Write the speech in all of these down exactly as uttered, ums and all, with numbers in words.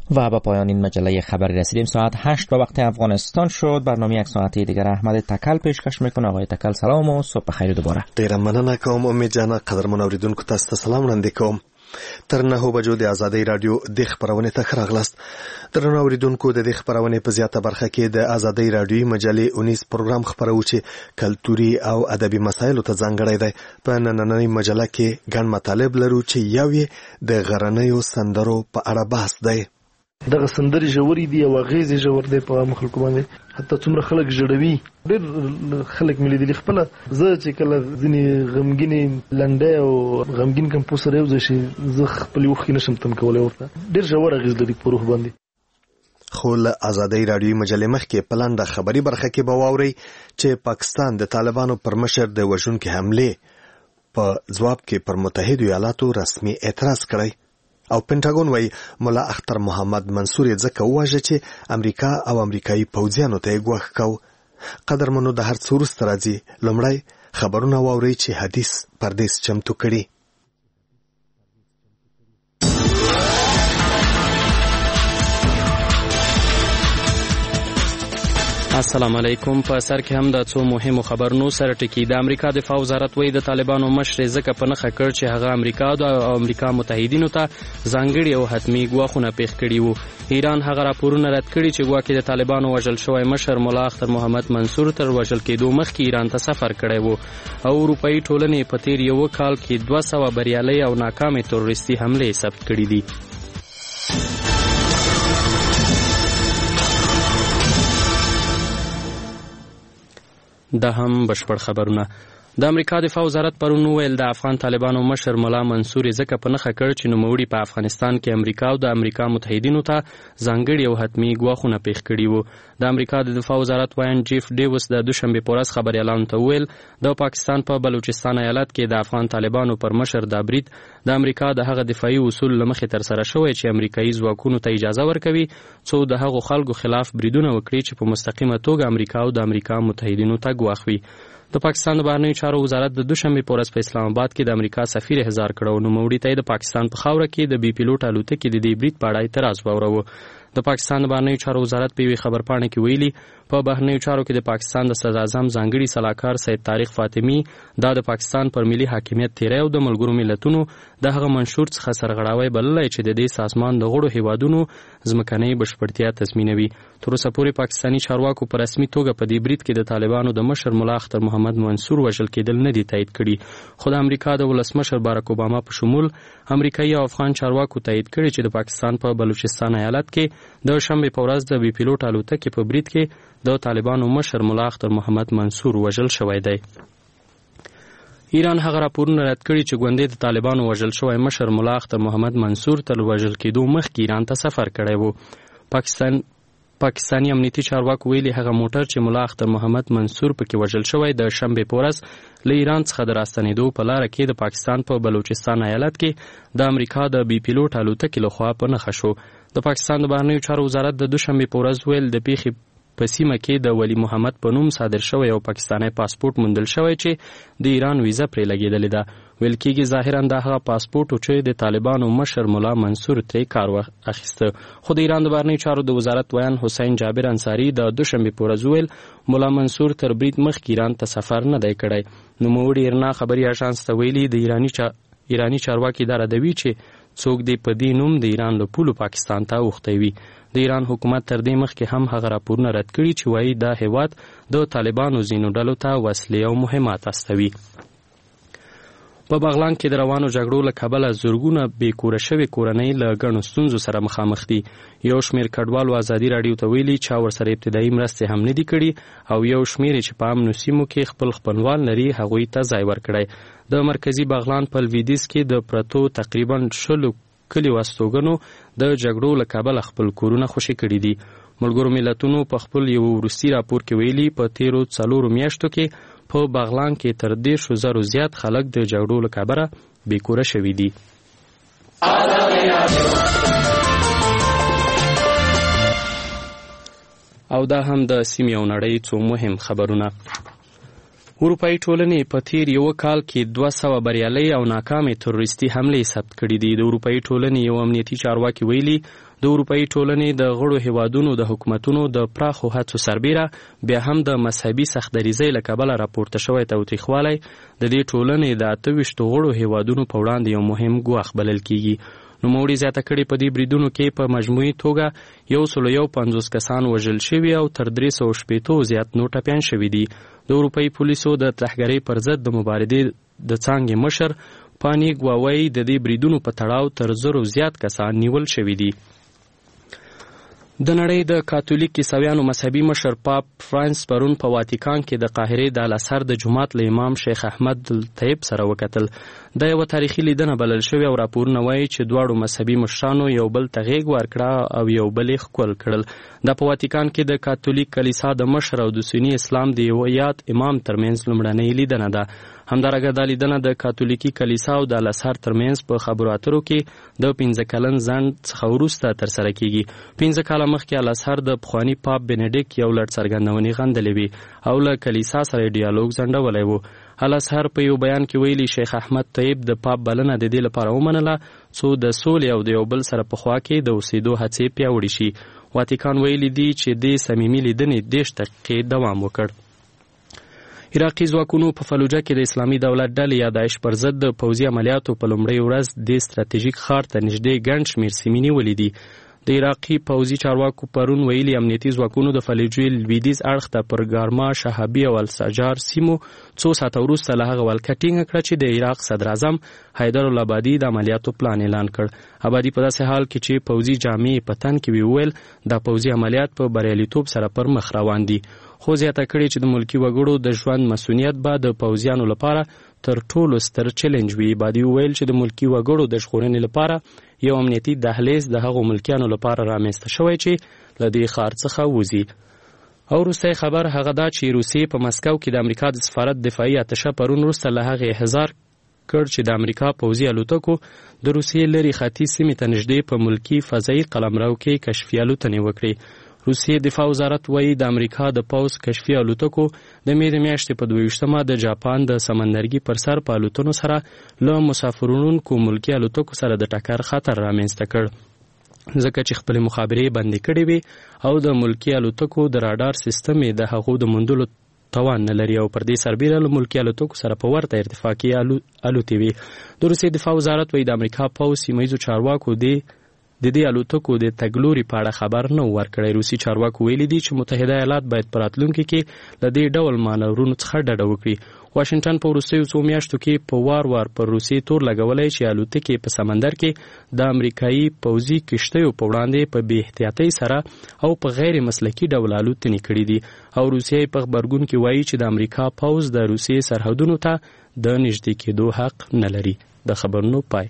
و با پایان این مجله خبری رسیدیم. ساعت هشت به وقت افغانستان شد. برنامه یک ساعتی دیگر احمد تکل پیشکش میکنه. آقای تکل سلام و صبح بخیر دوباره. ډیر مننه کوم امید جان. قدرمن اوریدونکو تاسو ته سلام وړاندې کوم. تر نهو بجو د آزادۍ رادیو د خبرونې ته ښه راغلاست. درنو اوریدونکو د دې خبرونې په زیاته برخه کې د آزادۍ رادیوي مجلې اونیس پروګرام خبرو چې کلتوري او ادبي مسایلو ته ځانګړی دی. په نننۍ مجله کې ګڼ مطالب لرو چې یو یې د غرنیو سندرو په اړه بحث دی. دغه سندرې ژورې دي او اغېزې ژور دی په عامو خلکو باندې. حتی څومره خلک ژړوي. ډېر خلک مې لیدلي خپله. زه چې کله ځینې غمګینې لنډۍ او غمګین کمپوز سره یو ځای شي زه خپلې اوښکې نشم تم کولی ورته. ډېر ژور اغېز لري په روح باندې. خو له آزادۍ رادیوي مجلې مخکې په لنډه خبري برخه کې به واورئ چې پاکستان د طالبانو پر مشر د وژونکې حملې په ځواب کې پر متحدو ایالاتو رسمي اعتراض کړی. او پینټاګون وايي مولا اختر محمد منصور یې ځکه وواژه چې امریکا او امریکایي پوځیانو ته یې ګواښ کو. قدرمنو د هر څه وروسته راځي. لومړی خبرونه واورئ چې حدیث پردیس چمتو کړي. السلام علیکم. په سر کې هم د څو مهمو خبرونو سره ټکی. د امریکا دفاع وزارت وایي د طالبانو مشر ځکه په نښه کړ چې هغه امریکا او امریکا متحدینو ته ځانګړي او حتمي ګواښونه پیښ کړي وو. ایران هغه راپورونه رد کړي چې ګواکې د طالبانو وژل شوی مشر مولا اختر محمد منصور تر وژل کېدو مخکې ایران ته سفر کړی وو. او اروپایي ټولنې په تیر یو کال کې دوه سوه بریالۍ او ناکامې تروریستي حملې ثبت کړي دي. دا هم بشپړ خبرونه. د امریکا دفاع وزارت پرون ویل د افغان طالبانو مشر مولا منصور ځکه په نښه کړ چې نوموړي په افغانستان کې امریکا او د امریکا متحدینو ته ځانګړي او حتمي ګواښونه پیښ کړي وو. د امریکا د دفاع وزارت وایي جیف ډیوس د دوشنبه په ورځ خبریالانو ته ویل د پاکستان په بلوچستان ایالت کې د افغان طالبانو پر مشر دا برید د امریکا د هغه دفاعي اصول له مخې تر سره شوی چې امریکایي ځواکونو ته اجازه ورکوي څو د هغو خلکو خلاف بریدونه وکړي چې په مستقیمه توګه امریکا او د امریکا متحدینو ته ګواښ وي. د پاکستان د بهرنیو چارو وزارت د دوشنبه په ورځ په اسلام آباد کې د امریکا سفیر احضار کړو. نوموړي ته د پاکستان په خاوره کې د بي پیلوټ الوتکې د دې برید په اړه اعتراض واوروه. د پاکستان د بهرنیو چارو وزارت په یوې خبرپاڼه کې ویلي په بهرنیو چارو کې د پاکستان د صدر اعظم ځانګړي سلاکار سید طارق فاطمی دا د پاکستان پر ملي حاکمیت تیری او د ملګرو ملتونو د هغه منشور څخه سرغړاوی بللی چې د دې سازمان د غړو هیوادونو ځمکنۍ بشپړتیا تضمینوي. تر اوسه پورې پاکستاني چارواکو په رسمي توګه په دې برید کې د طالبانو د مشر مولا اختر محمد منصور وژل کېدل نه دي تایید کړي. خو د امریکا د ولسمشر باراک اوباما په شمول امریکایي او افغان چارواکو تایید کړي چې د پاکستان په بلوچستان ایالت کې د شنبه په ورځ د بي پیلوټ الوتکې په برید کې د طالبانو مشر مولا اختر محمد منصور وژل شوی دی. ایران هغه راپورونه رد کړي چې ګوندې د طالبانو وژل شوی مشر مولا اختر محمد منصور تر وژل کېدو مخکې ایران ته سفر کړی وو. پاکستان پاکستاني امنیتي چارواکو ویلي هغه موټر چې مولا اختر محمد منصور پکې وژل شوی د شنبه په ورځ له ایران څخه د راستنېدو په لاره کې د پاکستان په بلوچستان ایالت کې د امریکا د بي پیلوټ الوتکې لخوا په نښه شو. د پاکستان د بهرنیو چارو وزارت د دوشنبه په ورځ ویل د پیښې په سیمه کې د ولی محمد په نوم صادر شوی یو پاکستانی پاسپورت موندل شوی چې د ایران ویزه پرې لګېدلې ده. ویل کېږي ظاهرا دا هغه پاسپورت و چې د طالبانو مشر مولا منصور ترې کار اخیسته. خو د ایران د بهرنیو چارو د وزارت ویان حسین جابر انصاري د دوشنبه په ورځ ویل مولا منصور تر برید مخکې ایران ته سفر نه دی کړی. نوموړي ایرنا خبري اژانس ته ویلي د ایراني چا... ایراني چارواکي دا ردوي چې څوک دې په دې نوم د ایران له پولو پاکستان ته اوښتی وي. د ایران حکومت تر دې مخکې هم هغه راپورونه رد کړي چې وایي دا هیواد د طالبانو ځینو ډلو ته وسلې او مهمات استوي. په بغلان کې د روانو جګړو له کبله زرګونه بې کوره شوې کورنۍ له ګڼو ستونزو سره مخامخ دي. یو شمېر کډوالو ازادي راډیو ته ویلي چا ورسره ابتدایي مرستې هم نه دي کړي او یو شمېر چې په امنو سیمو کې خپل خپلوان لري هغوی ته ځای ورکړی. د مرکزي بغلان په لویدیځ کې د پرتو تقریبا شلو کلیو استوګنو د جګړو له کبله خپل کورونه خوشي کړي دي. ملګرو ملتونو په خپل یو وروستي راپور کې ویلي په تیرو څلورو میاشتو کې په بغلان کې تر دېرشو زرو زیات خلک د جګړو له کبله بېکوره شوي دي. او دا هم د سیمې او نړۍ څو مهم خبرونه. اروپایي ټولنې په تیر یو کال کې دوه سوه بریالۍ او ناکامې تروریستي حملې ثبت کړي دي. د اروپایي ټولنې یو امنیتي چارواکي ویلي د اروپایي ټولنې د غړو هیوادونو د حکومتونو د پراخو هڅو سربیره بیا هم د مذهبي سختدریزۍ له کبله راپورته شوی تاوتریخوالی د دې ټولنې د اته ویشتو غړو هیوادونو په وړاندې یو مهم ګواښ بلل کیږي. نوموړي زیاته کړې په دې بریدونو کې په مجموعي توګه یو سلو یو پنځوس کسان وژل شوي او تر درې سوه شپېتو زیات نور ټپیان شوي دي. د اروپایي پولیسو د ترهګرۍ پر ضد د مبارزې د څانګې مشر پانی ګواوی د دې بریدونو په تړاو تر زرو زیات کسان نیول شوي دي. د نړۍ د کاتولیک عیسویانو مذهبي مشر پاپ فرانس پرون په واتیکان کې د قاهرې د الازهر د جومات له امام شیخ احمد الطیب سره وکتل. دا یوه تاریخي لیدنه بلل شوې او راپورونه وایي چې دواړو مذهبي مشرانو یو بل ته غېږ ورکړه او یو بل یې ښکل کړل. دا په واتیکان کې د کاتولیک کلیسا د مشر او د سني اسلام د یوه یاد امام ترمنځ لومړنۍ لیدنه ده. همدارنګه دا لیدنه د کاتولیکي کلیسا او د الازهر ترمنځ په خبرو اترو کې د پنځه کلن ځنډ څخه وروسته ترسره کیږي. پنځه کاله مخکې الازهر د پخواني پاپ بنډیک یو لړ څرګندونې غندلې وې او له کلیسا سره ډیالوګ ځنډولی و. الازهر په یو بیان کې ویلي شیخ احمد طیب د پاپ بلنه د دې لپاره ومنله څو د سولې او د یو بل سره په خوا کې د اوسېدو هڅې پیاوړې شي. واتیکان ویلي دي چې دې صمیمي لیدنې دېرش دقیقې دوام وکړ. عراقي ځواکونو په فلوجه کې د اسلامي دولت ډلې یا داعش پر ضد د پوځي عملیاتو په لومړۍ ورځ دې ستراتیژیک ښار ته نږدې ګڼ شمېر سیمې نیولې دي. د عراقي پوځي چارواکو پرون ویلي امنیتي ځواکونو د فلوجې لویدیځ اړخ ته پر ګارما، شهابي او السجار سیمو څو ساعته وروسته له هغه ولکه ټینګه کړه چې د عراق صدر اعظم حیدر العبادي د عملیاتو پلان اعلان کړ. عبادي په داسې حال کې چې پوځي جامې په تن کې وي وویل دا پوځي عملیات په بریالیتوب سره پر مخ روان دي. خو زیاته کړې چې د ملکي وګړو د ژوند مسؤلیت به د پوځیانو لپاره تر ټولو ستر چیلنج وي. عبادي وویل چې د ملکي وګړو د ژغورنې لپاره یو امنیتي دهلیز د هغو ملکیانو لپاره رامنځته شوی چې له دې ښار څخه وځي. او وروستی خبر هغه دا چې روسیې په مسکو کې د امریکا د سفارت دفاعي اتشه پرون وروسته له هغې احضار کړ چې د امریکا پوځي الوتکو د روسیې لرې ختیځ سیمې ته نږدې په ملکي فضایي قلمرو کې کشفي الوتنې وکړې. روسیې دفاع وزارت وایي د امریکا د پوځ کشفي الوتکو د مې د میاشتې په دوه ویشتمه د جاپان د سمندرګي پر سر په الوتنو سره له مسافرونکو ملکي الوتکو سره د ټکر خطر رامنځته کړ ځکه چې خپلې مخابرې بندې کړې وې او د ملکي الوتکو د راډار سیستم یې د هغو د موندلو توان نه لري او پر دې سربیره له ملکي الوتکو سره په ورته ارتفاع کې الوتې وي. د روسیې دفاع وزارت وایي د امریکا پوځ سیمه ییزو چارواکو دې د دې الوتکو د تګلوري په اړه خبر نه ورکړی. روسي چارواکو ویلي دي چې متحده ایالات باید په راتلونکي کې له دې ډول مانورونو څخه ډډه وکړي. واشنګټن په وروستیو څو میاشتو کې په وار وار پر روسیې تور لګولی چې الوتکې په سمندر کې د امریکایي پوځي کښتیو په وړاندې په بې احتیاطۍ سره او په غیر مسلکي ډول الوتنې کړي دي. او روسیې په غبرګون کې وایي چې د امریکا پوځ د روسیې سرحدونو ته د نږدې کېدو حق نه لري. د خبرونو پای.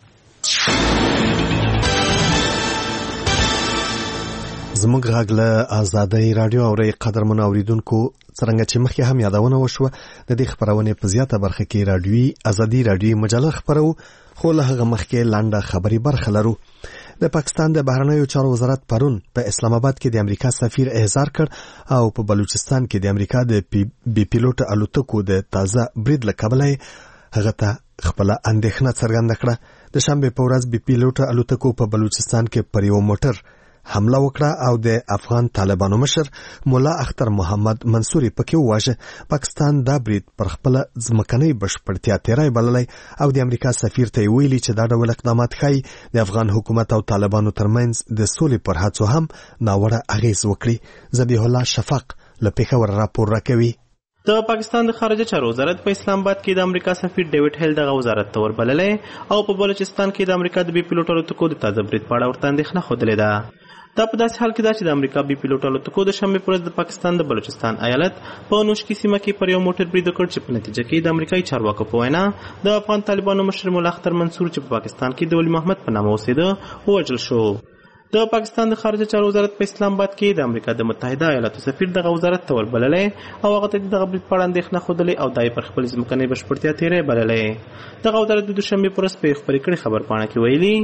زموږ غږ له آزادۍ راډیو اوري قدرمن اوریدونکو څرنګه چې مخکې هم یادونه وشوه د دې خبرونې په زیاته برخه کې راډیوي ازادي راډیو مجله خبرو خو له هغه مخکې لاندې خبري برخه لرو. د پاکستان د بهرنیو چارو وزارت پرون په اسلام آباد کې د امریکا سفیر احضار کړ او په بلوچستان کې د امریکا د بي پیلوټ الوتکو د تازه برید له کبله هغه ته خپل اندېښنه څرګنده کړه. د شنبه په ورځ بي پیلوټ الوتکو په بلوچستان کې پر یو موټر حمله وکړه او د افغان طالبانو مشر مولا اختر محمد منصوري پکې وواژه. پاکستان دا برید پر خپل ځمکنۍ بشپړتیا تیری بللی او د امریکا سفیر ته ویلي چې دا ډول اقدامات ښایي د افغان حکومت او طالبانو ترمنځ د سولې پر هڅو هم ناوړه اغیز وکړي. ذبیح الله شفق له پېښور راپور راکوي. د پاکستان د خارجه چارو وزارت په اسلام آباد کې د امریکا سفیر ډیوډ هیل دغه وزارت ته وربللی او په بلوچستان کې د امریکا د بي پیلوټ الوتکو د تازه برید په اړه ورته اندېښنه ښودلې ده. دا په داسې حال کې ده چې د امریکا بي پیلوټ الوتکو د شنبې پر ورځ د پاکستان د بلوچستان ایالت په نوشکی سیمه کې پر یو موټر برید وکړ چې په نتیجه کې د امریکایي چارواکو په وینا د افغان طالبانو مشر مولا اختر منصور چې په پاکستان کې د ولی محمد په نامه اوسېده ووژل شو. د پاکستان د خارجه چارو وزارت په اسلام آباد کې د امریکا د متحده ایالاتو سفیر دغه وزارت ته وربللی او هغه ته دغه برید په اړه اندېښنه ښودلې او دا یې پر خپل ځمکنۍ بشپړتیا تیری بللی. دغه وزارت د دوشنبې په ورځ په یوه خپرې کړې خبرپاڼه کې ویلي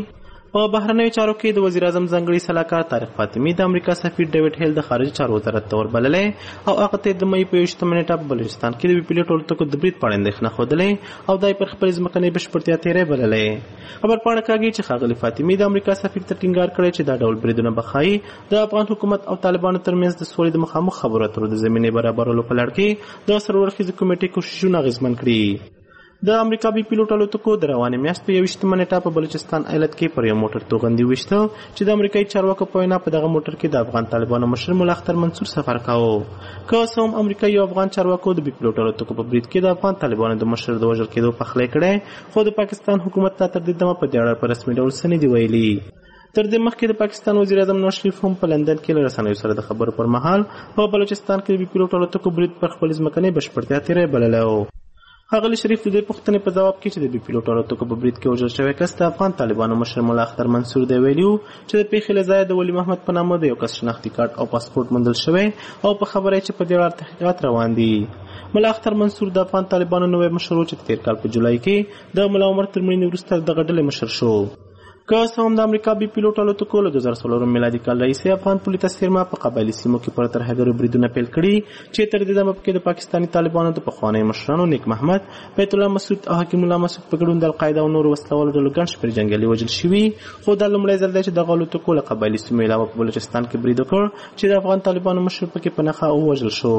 په بهرنیو چارو کې د وزیر اعظم ځانګړي سلاکار طارق فاطمي د امریکا سفیر ډیوډ هیل د خارجي چارو وزارت ته وربللی او هغه ته د مې په یوشتمه نیټه په بلوچستان کې د بي پي ایل الوتکو د برید په اړه اندېښنه ښودلې او دای پر خپلې ځمکنۍ بشپړتیا تېری بللی. خبرپاڼه کاږي چې ښاغلي فاطمي د امریکا سفیر ته ټینګار کړی چې دا ډول بریدونه به ښایي د افغان حکومت او طالبانو ترمنځ د سولې د مخامخ خبرو اترو د زمینې برابرولو په لړ کې د سرورخیزې کمیټې کوښښونه اغېزمن کړي. د امریکا بي پي ایل الوتکو د روانې میاشتې یوویشتمه نیټه په بلوچستان ایالت کې پر یو موټر توغندي ویشته چې د امریکایي چارواکو په وینا په دغه موټر کې د افغان طالبانو مشر ملا اختر منصور سفر کاوه. که څه هم امریکایي او افغان چارواکو د بي پي ایل الوتکو په برید کې د افغان طالبانو د مشر د وژل کېدو پخلی کړی، خو د پاکستان حکومت ته تر دې دمه په دې اړه په رسمي ډول څه نه دي ویلي. تر دې مخکې د پاکستان وزیر اعظم نواز شریف هم په لندن کې له رسنیو سره د خبرو پر مهال په بلوچستان کې د بي پي ایل الوتکو برید پر خپلې ځمکنۍ بشپړتیا تېری بللی و. ښاغلي شریف د دې پوښتنې په ځواب کې چې د بي پي ایل الوتکو په برید کې وژل شوی کس د افغان طالبانو مشر ملا اختر منصور دی ویلي و چې د پیښې له ځایه د ولی محمد په نامه د یو کس شناختي کارت او پاسپورټ موندل شوی او په خبره چې په دې اړه تحقیقات روان دي. ملا اختر منصور د افغان طالبانو نوی مشر و چې تېر کال په جولای کې د ملا عمر تر مړینې وروسته دغه ډلې مشر شو. که څه هم د امریکا بي پي ایل الوتکو له دوه زره څلورم میلادي کال راهیسې افغان پولي څیرمه په قبایلي سیمو کې پر ترهګرو بریدونه پیل کړي چې تر دې دمه پکې د پاکستاني طالبانو د پخوانیو مشرانو نیک محمد، بیت الله مسعود او حکیم الله مسعود په ګډون د القاعده او نورو وسلوالو ډلو ګڼ شمېر جنګیالي وژل شوي. خو دا لومړی ځل دی چې دغه الوتکو له قبایلي سیمو علاوه په بلوچستان کې برید وکړ چې د افغان طالبانو مشر پکې په نښه ووژل شو.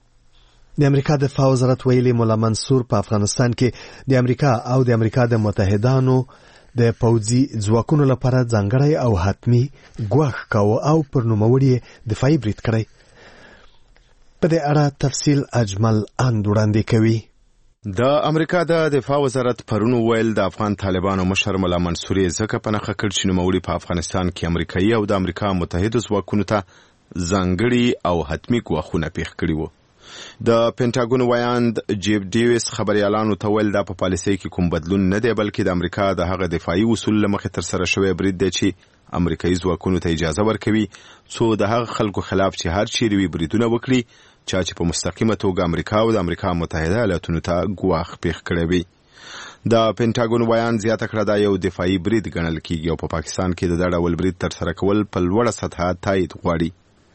د امریکا دفاع وزارت ویلي مولا منصور په افغانستان کې د امریکا او د امریکا د متحدانو د پوځي ځواکونو لپاره ځانګړی او حتمی ګواښ کاوه او پر نوموړي دفاعي برید کړی. په دې اړه تفصیل اجمل اند وړاندې کوي. د امریکا د دفاع وزارت پرون ویل د افغان طالبانو مشر مولا منصور ځکه په نښه کړ چې نوموړي په افغانستان کې امریکایي او د امریکا متحدو ځواکونو ته ځانګړي او حتمی ګواښونه پیښ کړي وو. د پینټاګون وایاند جیف ډیویس خبريالانو ته ویل دا په پالیسۍ کې کوم بدلون نه دی، بلکې د امریکا د هغه دفاعي اصول له مخې تر سره شوی برید دی چې امریکایي ځواکونو ته اجازه ورکوي څو د هغه خلکو خلاف چې هر چیرې وي بریدونه وکړي چا چې په مستقیمه توګه امریکا او د امریکا متحده ایالاتونو ته ګواښ پیښ کړی وي. د پینټاګون وایاند زیاته کړه دا یو دفاعي برید ګڼل کیږي او په پاکستان کې د دا ډول برید تر سره کول په لوړه سطحه تایید غواړي.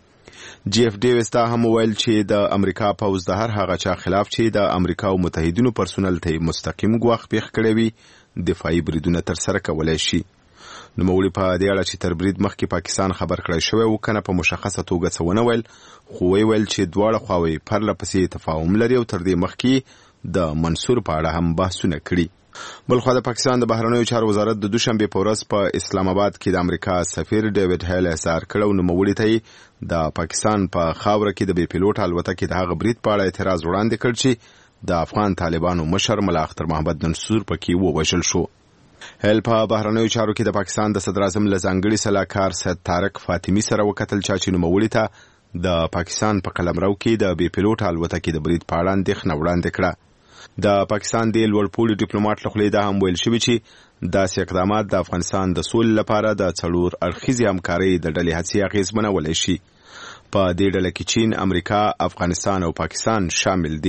جی اف ډیویس دا هم ویل چې د امریکا پوځ د هر هغه چا خلاف چې د امریکا او متحدینو پرسونل ته مستقیم ګواښ پیښ کړی وي دفاعي بریدونه تر سره کولای شي. نوموړي په دې اړه چې تر برید مخکې پاکستان خبر کړی شوی و کنه په مشخصه توګه څه ونه ویل، خو ویل چې دواړه خواوې پرله پسې تفاهم لري او تر دې مخکې د منصور په اړه هم بحثونه کړي. بلخوا د پاکستان د بهرنیو چارو وزارت د دوشنبه په ورځ په اسلام آباد کې د امریکا سفیر ډیوډ هیل اظهار کړو نوموړي ته د پاکستان په خاوره کې د بي پي ایل الوتکې د هغه برید په اړه اعتراض وړاندې کړ چې د افغان طالبانو مشر ملا اختر محمد منصور پکې ووژل شو. هیل په بهرنیو چارو کې د پاکستان د صدر اعظم له ځانګړي سلاکار سید طارق فاطمي سره وکتل چې نوموړي ته د پاکستان په قلمرو کې د بي پي ایل الوتکې د برید په اړه اندېښنه وړاندې کړه. د پاکستان د لوړپوړي ډیپلوماټ له خوا دا هم ویل شوی چې داسې اقدامات د افغانستان د سولې لپاره د څلور اړخیزې همکارۍ د ډلې هڅې اغېزمنولی شي. په دې ډله کې چین، امریکا، افغانستان او پاکستان شامل دي.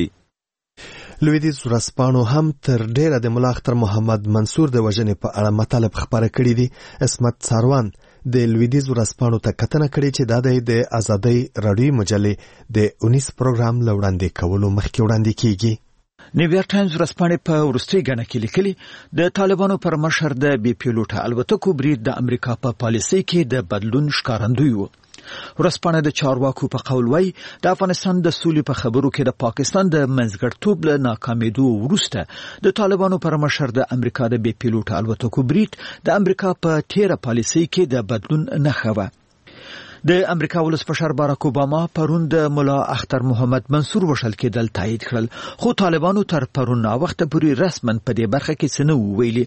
لویدیځ ورځپاڼو هم تر ډیره د ملا اختر محمد منصور د وژنې په اړه مطالب خپاره کړي دي. عصمت څاروان د لویدیځ ورځپاڼو ته کتنه کړې چې دا د ازادۍ راډیوي مجلې د اونیس پروګرام له وړاندې کولو مخکې وړاندې کیږي. نیویارک ټایمز ورځپاڼې په وروستۍ ګڼه کې لیکلي د طالبانو پر مشر د بي پي ایل الوتکو برید د امریکا په پالیسۍ کې د بدلون ښکارندوی و. ورځپاڼه د چارواکو په قول وایي د افغانستان د سولې په خبرو کې د پاکستان د منځګړیتوب له ناکامېدو وروسته د طالبانو پر مشر د امریکا د بي پي ایل الوتکو برید د امریکا په تیره پالیسۍ کې د بدلون نښه وه. د امریکا ولسمشر باراک اوباما پرون د ملا اختر محمد منصور وژل کېدل تایید کړل، خو طالبانو تر پرون وخت پورې رسماً په دې برخه کې څه نه ویلي.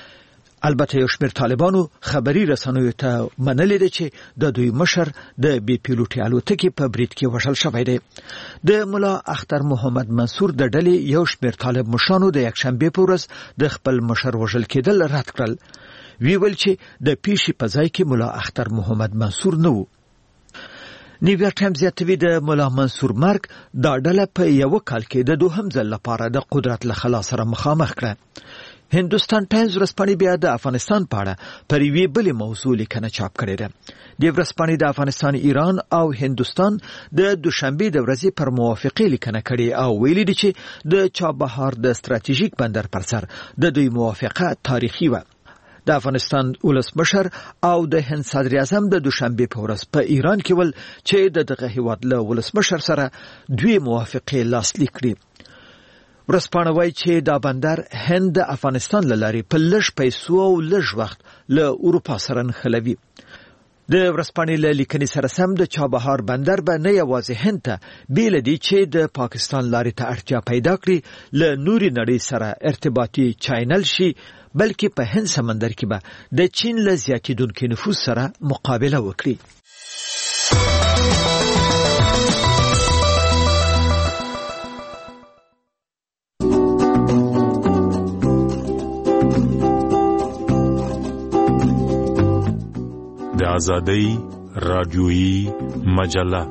البته یو شمېر طالبانو خبري رسنیو ته منلي دي چې د دوی مشر د بي پي ایل الوتکې په برید کې وژل شوی دی. د ملا اختر محمد منصور د ډلې یو شمېر طالب مشرانو د یکشنبې په ورځ د خپل مشر وژل کېدل رد کړل. وی ویل چې د پیښې په ځای کې ملا اختر محمد منصور نه و. نیویارک ټایمز زیاتوي د مولا منصور مرګ دا ډله په یو کال کې د دوهم ځل لپاره د قدرت له خلا سره مخامخ کړه. هندوستان ټایمز ورځپاڼې بیا د افغانستان په اړه پر یوې بلې موضوع لیکنه چاپ کړې ده. د ورځپاڼې د افغانستان، ایران او هندوستان د دوشنبې د ورځې پر موافقې لیکنه کړې او ویلي دي چې د چابهار د ستراتیژیک بندر پر سر د دوی موافقه تاریخي و. د افغانستان ولسمشر او د هند صدر اعظم د دوشنبې په ورځ په ایران کې ول چې د دغه هیواد له ولسمشر سره دوی موافقې لاسلیک کړي. ورځپاڼه وایي چې دا بندر هند د افغانستان له لارې په لږ پیسو او لږ وخت له اروپا سره نښلوي. د ورځپاڼې له لیکنې سره سم د چابهار بندر به نه یوازې هند ته بیل دي چې د پاکستان لارې ته اړتیا پیدا کړي له نوري نړۍ سره ارتباطي چینل شي، بلکې په هند سمندر کې به د چین له زیاتېدونکي نفوذ سره مقابله وکړي. د آزادۍ رادیویی مجله.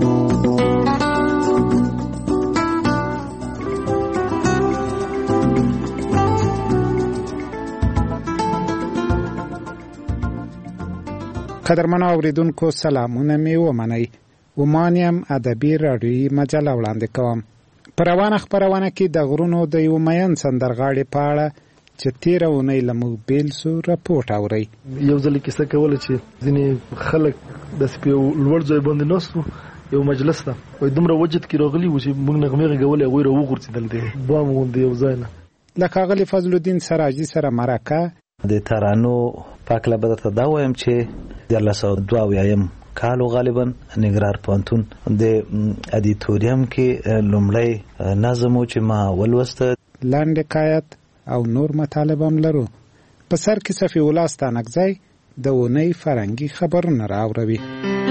قدرمنو اوریدونکو سلامونه می ومنئ. ومانیم ادبي رادیویی مجله وړاندې کوم. په روانه خپرونه کې د غرونو د یو مین سندرغاړي په اړه چې تیره اونۍ له موږ بیل سو راپورټ اورئ. یو ځل کیسه کوله چې ځینې خلک داسې په یو لوړ ځای باندې ناست وو، یو مجلس ته وایي دومره وجد کې راغلي وو چې موږ نغمې غږولې، هغوی راوغورځېدل د بام غوندې یو ځای نه. له ښاغلي فضل الدین سراجي سره مرکه. د ترانو پاک له بدرته دا وایم چې دیارلس سوه دوه اویایم کالو غالبا نګرار پوهنتون د ادیتوریم کې لومړی نظم و چې ما ولوسته. لنډ حکایت او نور مطالب هم لرو. په سر کې صفي الله ستانکزی د اونۍ فرهنګي خبرونه راوړي.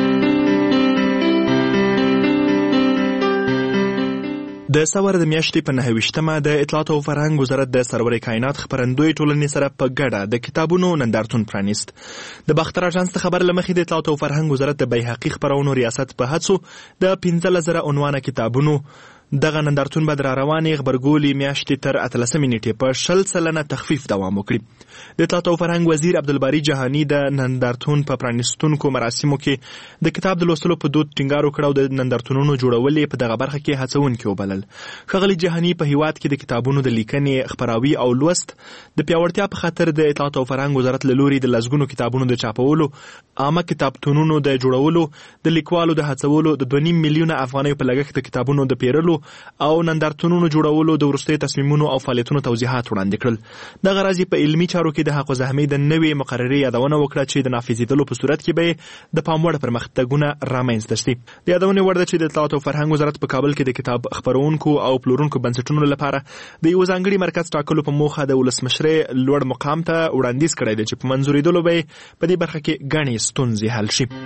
د سور د میاشتې په نهه ویشتمه د اطلاعات او فرهنګ وزارت د سرور کائنات خبرندوی ټولنې سره په ګډه د کتابونو نندارتون پرانیست. د باختر اژانس ته خبر لمخې د اطلاعات او فرهنګ وزارت د بیهقي خبرونو ریاست په هڅو د پنځلس زره عنوانه کتابونو دغه نندارتون به در روانې غبرګولي میاشتې تر اتلسمې نیټې په شل سلنه تخفیف دوام وکړي. د اطلاعات او فرهنګ وزیر عبدالباری جهانی د نندارتون په پرانیستونکو مراسمو کې د کتاب د لوستلو په دود ټینګار وکړ او د نندارتونونو جوړول په دغه برخه کې هڅونکي وبلل. ښاغلي جهانی په هیواد کې د کتابونو د لیکنې، خپراوي او لوست د پیاوړتیا په خاطر د اطلاعات او فرهنګ وزارت له لوري د لسګونو کتابونو د چاپولو، عامه کتابتونونو د جوړولو، د لیکوالو د هڅولو، د دوه نیم میلیونه افغانیو په لګښت د کتابونو د پیرلو او نندارتونونو جوړولو د وروستي تصمیمونو او فعالیتونو توضیحات وړاندې کړل. دغه راځي په علمي چارو کې د حق زحمي د نوې مقررې یادونه وکړه چې د نافذېدلو په صورت کې به د پام وړ پرمختګونه رامنځته شي. د یادونې وړ ده چې د اطلاعات او فرهنګ وزارت په کابل کې د کتاب خپرونکو او پلورونکو بنسټونو لپاره د یو ځانګړي مرکز ټاکلو په موخه د ولسمشرۍ لوړ مقام ته وړاندیز کړی دی چې په منظورېدلو به په دې برخه کې ګڼې ستونزې حل شي.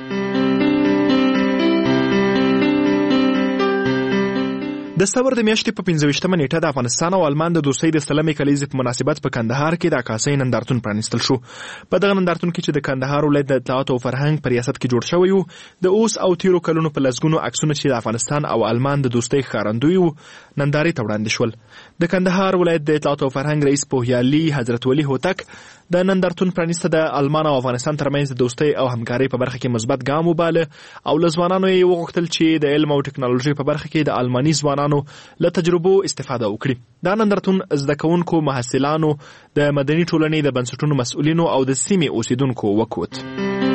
د سور د میاشتې په پنځه ویشتمه نیټه د افغانستان او آلمان د دوستۍ د سلمې کلیزې په مناسبت په کندهار کې د عکاسۍ نندارتون پرانیستل شو. په دغه نندارتون کې چې د کندهار ولایت د اطلاعات او فرهنګ په ریاست کې جوړ شوی و، د اوس او تیرو کلونو په لسګونو عکسونه چې د افغانستان او آلمان د دوستۍ ښکارندوی وو نندارې ته وړاندې شول. د کندهار ولایت د اطلاعات او فرهنګ رئیس پوهیالي حضرت ولی هوتک د نندارتون پرانیسته د آلمان او افغانستان ترمنځ د دوستۍ او همکارۍ په برخه کې مثبت ګام وباله او له ځوانانو یې وغوښتل چې د علم او ټکنالوژۍ په برخه کې د آلماني ځوانانو له تجربو استفاده وکړي. دا نندارتون زده کوونکو، محصلانو، د مدني ټولنې د بنسټونو مسؤلینو او د سیمې اوسیدونکو وکوت.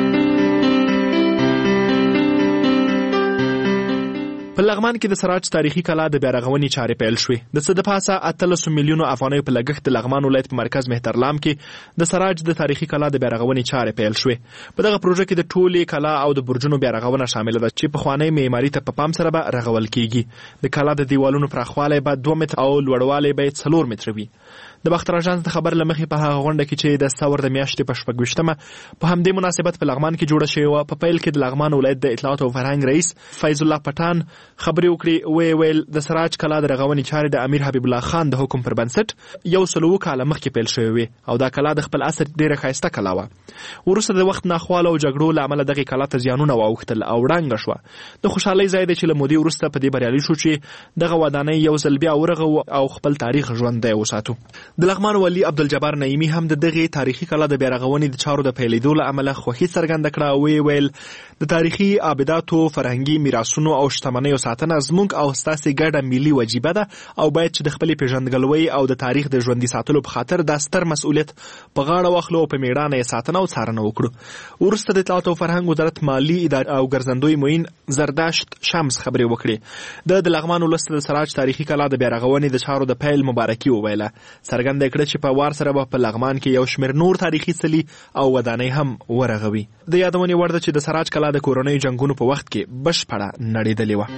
په لغمان کې د سراج تاریخي کلا د بیارغونې چارې پیل شوې. د څه د پاسه اتلسو میلیونو افغانیو په لګښت د لغمان ولایت په مرکز مهترلام کې د سراج د تاریخي کلا د بیارغونې چارې پیل شوې. په دغه پروژه کې د ټولې کلا او د برجونو بیارغونه شامل ده چې پخوانی معماري ته په پام سره به رغول کیږي. د کلا د دیوالونو پراخوالی به دوه متره او لوړوالی به څلور متره وي. د باختر اژانس د خبر لمخې په هغه غونډه کې چې د سور د میاشتې په شپږ ویشتمه په همدې مناسبت په لغمان کې جوړه شوې وه، په پیل کې د لغمان ولایت د اطلاعات او فرهنګ رئیس فیض الله پټان خبرې وکړې. ویې ویل د سراج کلا د رغونې چارې د امیر حبیب الله خان د حکم پر بنسټ یو سل اووه کاله مخکې پیل شوې وې او دا کلا د خپل عصر ډېره ښایسته کلا وه. وروسته د وخت ناخواله او جګړو له امله دغې کلا ته زیانونه واوښتل او ړنګه شوه. د خوشحالۍ ځای دی چې له مودې وروسته په دې بریالي شو چې دغه ودانۍ یو ځل بیا ورغوو او خپل تاریخ ژوندی وساتو. د لغمان والي عبدالجبار نعیمي هم د دغه تاریخي کلا د بیارغونې د چارو د پیلېدو له امله خوښي څرګنده کړه او ویې ویل د تاریخي آبداتو فرهنګي میراثونو او شتمنیو ساتنه زموږ او ستاسې ګډه ملي وجیبه ده او باید چې د خپلې پیژندګلوۍ او د تاریخ د ژوندي ساتلو په خاطر دا ستر مسؤلیت په غاړه واخلو او په میړانه یې ساتنه او څارنه وکړو. وروسته د اطلاعات او فرهنګ وزارت مالي ادارې او ګرځندوی معین زرداشت شمس خبرې وکړې. د د لغمان ولس د سراج تاریخي کلا د بیارغونې د چارو د پیل مبارکي وویله. څرګنده کړه چې په وار سره به په لغمان کې یو شمېر نور تاریخي څلي او ودانۍ هم ورغوي. د یادونې وړ ده چې د سراج کلا د کورنیو جنګونو په وخت کې بشپړه نړېدلې وه.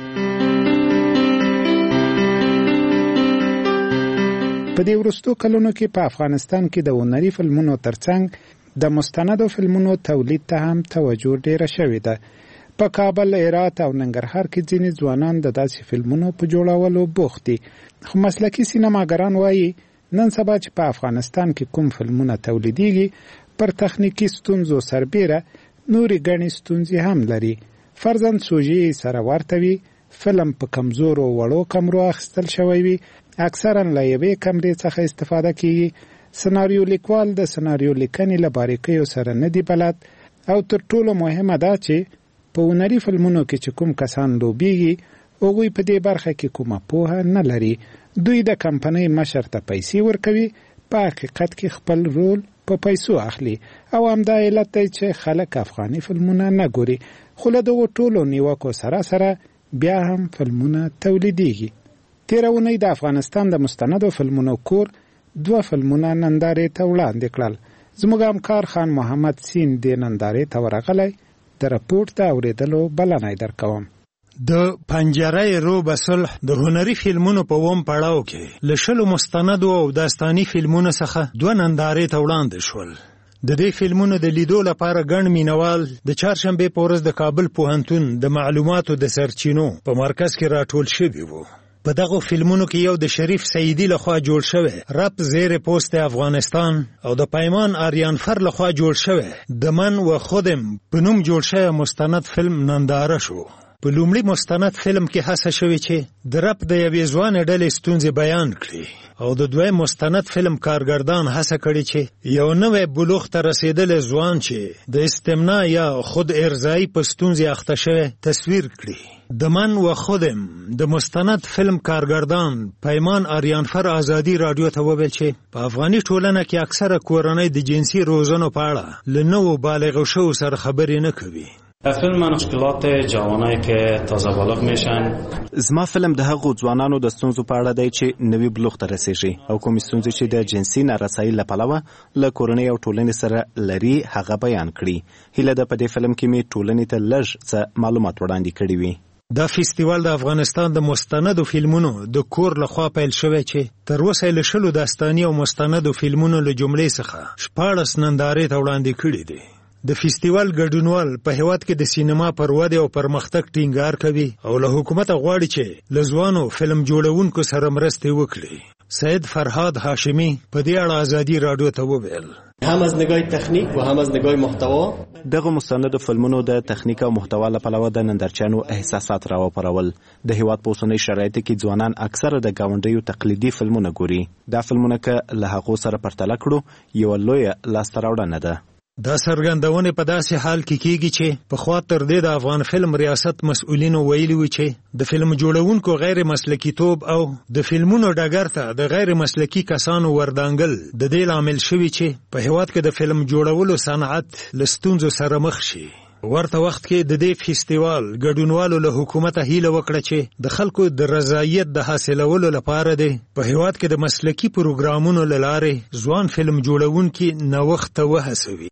په دې وروستو کلونو کې په افغانستان کې د هنري فلمونو ترڅنګ د مستندو فلمونو تولید ته هم توجه ډېره شوې ده. په کابل، هرات او ننګرهار کې ځینې ځوانان د داسې فلمونو په جوړولو بوخت دي. خو مسلکي سینماګران وایي نن سبا چې په افغانستان کې کوم فلمونه تولیدېږي پر تخنیکي ستونزو سربیره نورې ګڼې ستونزې هم لري. فرضاً سوژې سره ورته وي، فلم په کمزورو وړو کمرو اخیستل شوی وي، اکثرا له یوې کمرې څخه استفاده کیږي، سناریو لیکوال د سناریو لیکنې له باریکیو سره نه دی بلد، او تر ټولو مهمه ده چې په هنري فلمونو کې چې کوم کسان لوبیږي هغوی په دې برخه کې کومه پوهه نه لري. دوی د کمپنۍ مشر ته پیسې ورکوي، په حقیقت کې خپل رول په پیسو اخلي او همدا علت دی چې خلک افغاني فلمونه نه ګوري. خو له دغو ټولو نیوکو سره سره بیا هم فلمونه تولیدېږي. تېره اونۍ د افغانستان د مستندو فلمونو کور دوه فلمونه نندارې ته وړاندې کړل. زموږ همکار خان محمد سین دې نندارې ته ورغلی. د راپورټ د اورېدلو بلنه یې درکوم. د پنجره روب صلح د هنري فلمونو په اووم پړاو کې له شلو مستندو او داستاني فلمونو څخه دوه نندارې ته وړاندې شول. د دې فلمونو د لیدو لپاره ګڼ مینوال د چهارشنبې په ورځ د کابل پوهنتون د معلوماتو د سرچینو په مرکز کې راټول شوي وو. په دغو فلمونو کې یو د شریف سیدی لخوا جوړ شوی رپ زیر پوست افغانستان او د پیمان آریانفر لخوا جوړ شوی د من و خودم په نوم جوړ شوی مستند فلم ننداره شو. په لومړي مستند فلم کې هڅه شوې چې د رپ د یوې ځوانې ډلې ستونزې بیان کړي او د دویم مستند فلم کارګردان هڅه کړې چې یو نوی بلوغ ته رسېدلی ځوان چې د استمنا یا خود ارضایي په ستونزې اخته شوی تصویر کړي. د من و خودم د مستند فلم کارګردان پیمان آریانفر آزادي رادیو ته وویل چې په افغاني ټولنه کې اکثره کورنۍ د جنسي روزنو په اړه له نوو بالغو شوو سره خبرې نه کوي. فیلم مشکلات جوانایی که تازه بالغ میشن. زما فلم د هغو ځوانانو د ستونزو په اړه دی چې نوي بلوغ ته رسیږي او کومې ستونزې چې د جنسي نارسایي له پلوه له کورنۍ او ټولنې سره لري هغه بیان کړي. هیله ده په دې فلم کې مې ټولنې ته لږ څه معلومات وړاندې کړي وي. دا فستیوال د افغانستان د مستندو فلمونو د کور لخوا پیل شوی چې تر اوسه له شلو داستاني او مستندو فلمونو له جملې څخه شپاړس نندارې ته وړاندې کړي دي. د فستیوال ګډونوال په هیواد کې د سینما پر ودې او پرمختګ ټینګار کوي او له حکومت غواړي چې له ځوانو فلم جوړونکو سره مرسته وکړي. سید فرهاد هاشمی په دې اړه آزادي رادیو ته وویل هم از نگاه تکنیک و هم از نگاه محتوا دغه مستندو فلمونو د تخنیک او محتوا له پلوه د نندارچیانو احساسات راوپارول. د هیواد په اوسنۍ شرایطو کې ځوانان اکثره د ګاونډیو تقلیدي فلمونه ګوري. دا فلمونه که له هغو سره پرتله کړو یوه لویه لاسته راوړنه ده. دا څرګندونې په داسې حال کې کیږي چې پخوا تر دې د افغان فلم ریاست مسؤلینو ویلي وو چې د فلم جوړونکو غیر مسلکي توب او د فلمونو ډګر ته د غیر مسلکي کسانو وردانګل د دې لامل شوي چې په هیواد کې د فلم جوړولو صنعت له ستونزو سره مخ شي. ورته وخت کې د دې فستیوال ګډونوالو له حکومته هیله وکړه چې د خلکو د رضایت د حاصلولو لپاره دی په هیواد کې د مسلکي پروګرامونو له لارې ځوان فلم جوړونکي نوښت ته وهڅوي.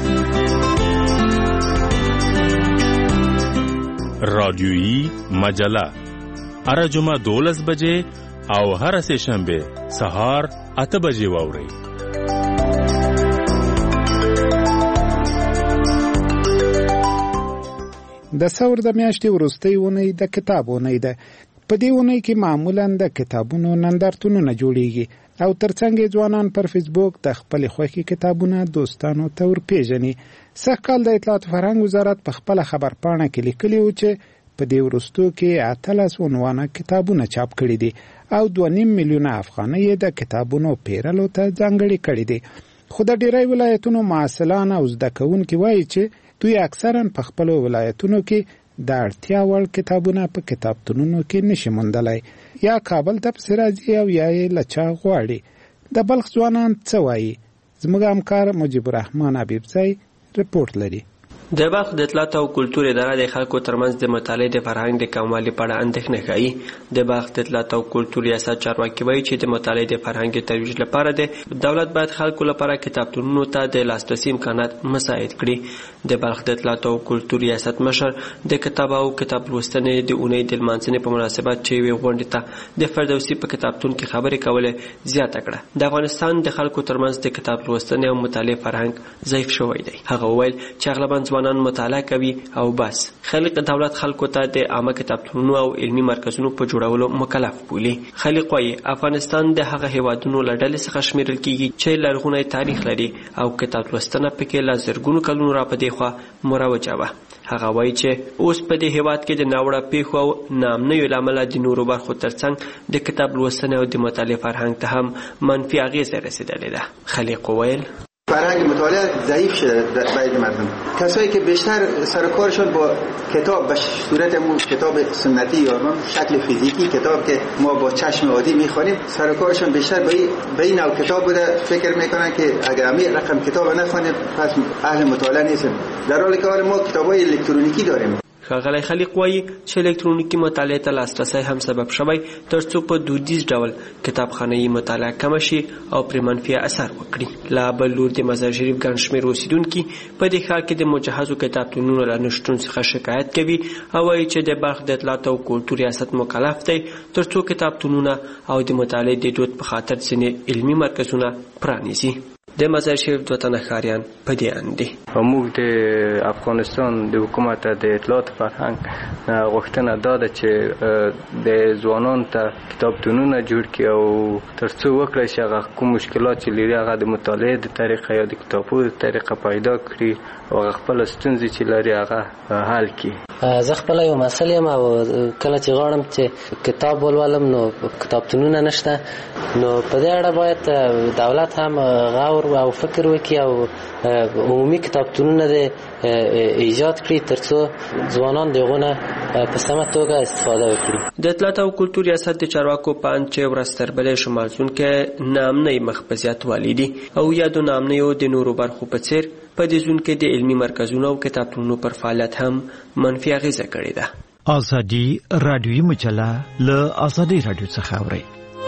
رادیویی مجله هر جمعه دولس بجې او هر سه شنبه سهار اته بجې واورئ. د ثور د میاشتې وروستۍ اونۍ د کتاب اونۍ ده. په دې اونۍ کې معمولاً د کتابونو نندارتونونه جوړیږي او ترڅنګ ځوانان پر فیسبوک د خپل خوښي کتابونه دوستانو ته ورپېژني. سږ کال د اطلاعات فرهنګ وزارت په خپل خبرپاڼه کې لیکلي و چې په دې وروستو کې اتلس عنوانه کتابونه چاپ کړي دي او دوه نیم میلیونه افغانۍ د کتابونو پیرلو ته ځانګړي کړي دي. خو د ډیری ولایتونو معسلان او زده کوونکي وایي چې دوی اکثرا په خپلو ولایتونو کې د اړتیا وړ کتابونه په کتابتونونو کې نشي موندلی، یا کابل ته پسې راځي او یا یې له چا غواړي. د بلخ ځوانان څه وایي؟ زموږ همکار مجیب الرحمن حبیبزی رپورټ لري. د بلخ د اطلاعات او کلتور اداره د خلکو ترمنځ د مطالعې د فرهنګ د کموالي په اړه اندېښنه ښیي. د بلخ د اطلاعات او کلتور ریاست چارواکي وایي چې د مطالعې د فرهنګ د ترویج لپاره د دولت باید خلکو لپاره کتابتونونو ته د لاسرسي امکانات مساعد کړي. د بلخ د اطلاعات او کلتور ریاست مشر د کتاب او کتاب لوستنې د اونۍ د لمانځنې په مناسبت چې یوې غونډې ته د فردوسي په کتابتون کې خبرې کولې زیاته کړه. د افغانستان د خلکو ترمنځ د کتاب لوستنې او مطالعې فرهنګ ضعیف شوی دی. هغه وویل چې اغلبا ځوانان مطالعه کوي او بس. خلیق دولت خلکو ته د عامه کتابتونونو او علمي مرکزونو په جوړولو مکلف بولي. خلیق وايي افغانستان د هغه هیوادونو له ډلې څخه شمیرل کیږي چې لرغونی تاریخ لري او کتاب لوستنه پکې له زرګونو کلونو راپدې خوا مروجه وه. هغه وایي چې اوس په دې هیواد کې د ناوړه پیښو او ناامنیو له امله د نورو برخو ترڅنګ د کتاب لوستنې او د مطالعې فرهنګ ته هم منفي اغیزه رسیدلې ده. خلیق وویل فرهنگ مطالعه ضعیف شده بین مردم. کسایی که بیشتر سر کارشون با کتاب به صورت مو کتاب سنتی یا شکل فیزیکی کتاب که ما با چشم عادی میخوانیم سر کارشون بیشتر به این نوع کتاب بوده. فکر میکنن که اگر همین رقم کتاب نخوانیم پس اهل مطالعه نیستیم، در حالی که حال ما کتابای الکترونیکی داریم. ښاغلی خلیق وایي چې الکترونیکي مطالعې ته لاسرسی هم سبب شوی ترڅو په دودیز ډول کتابخانه‌یي مطالعه کمه شي او پرې منفي اثر وکړي. لا بل لور د مزار شریف ګڼ شمېر اوسېدونکي په دې ښار کې د مجهزو کتابتونونو له نشتون څخه شکایت کوي او وایي چې د بلخ د اطلاعات او کلتور ریاست مکلف دی ترڅو کتابتونونه او د مطالعې د دود په خاطر ځینې علمي مرکزونه پرانیزي. د مزار شریف دوه تنه ښاریان په دې اند دي. موږ د افغانستان د حکومت د اطلاعات فرهنګ غوښتنه دا ده چې د ځوانانو ته کتابتونونه جوړ کړي او ترڅو وکړي چې هغه کوم مشکلات چې لري هغه د مطالعې د طریقه یا د کتابونو د طریقه پیدا کړي او هغه خپل ستونزې چې لري هغه حل کړي. زه خپل یو مسل یم او کله چې غواړم چې کتاب ولولم نو کتابتونونه نشته، نو په دې اړه باید دولت هم غور او فکر وکړي او عمومي کتابتونونه د ایجاد کړي ترڅو ځوانان دغه په سمه توګه استفاده وکړي. د اطلاعات او کلتور ریاست د چارواکو په اند چې ورځ تر بلې شمال ځونکي ناامنۍ مخ په زیاتوالي دي او یادو ناامنیو د نورو برخو په څیر په دې ځون کې د علمي مرکزونو او کتابتونونو پر فعالیت هم منفي اغیزه کړې ده. ازادي رادیوي مجله له ازادي رادیو څخه اوري.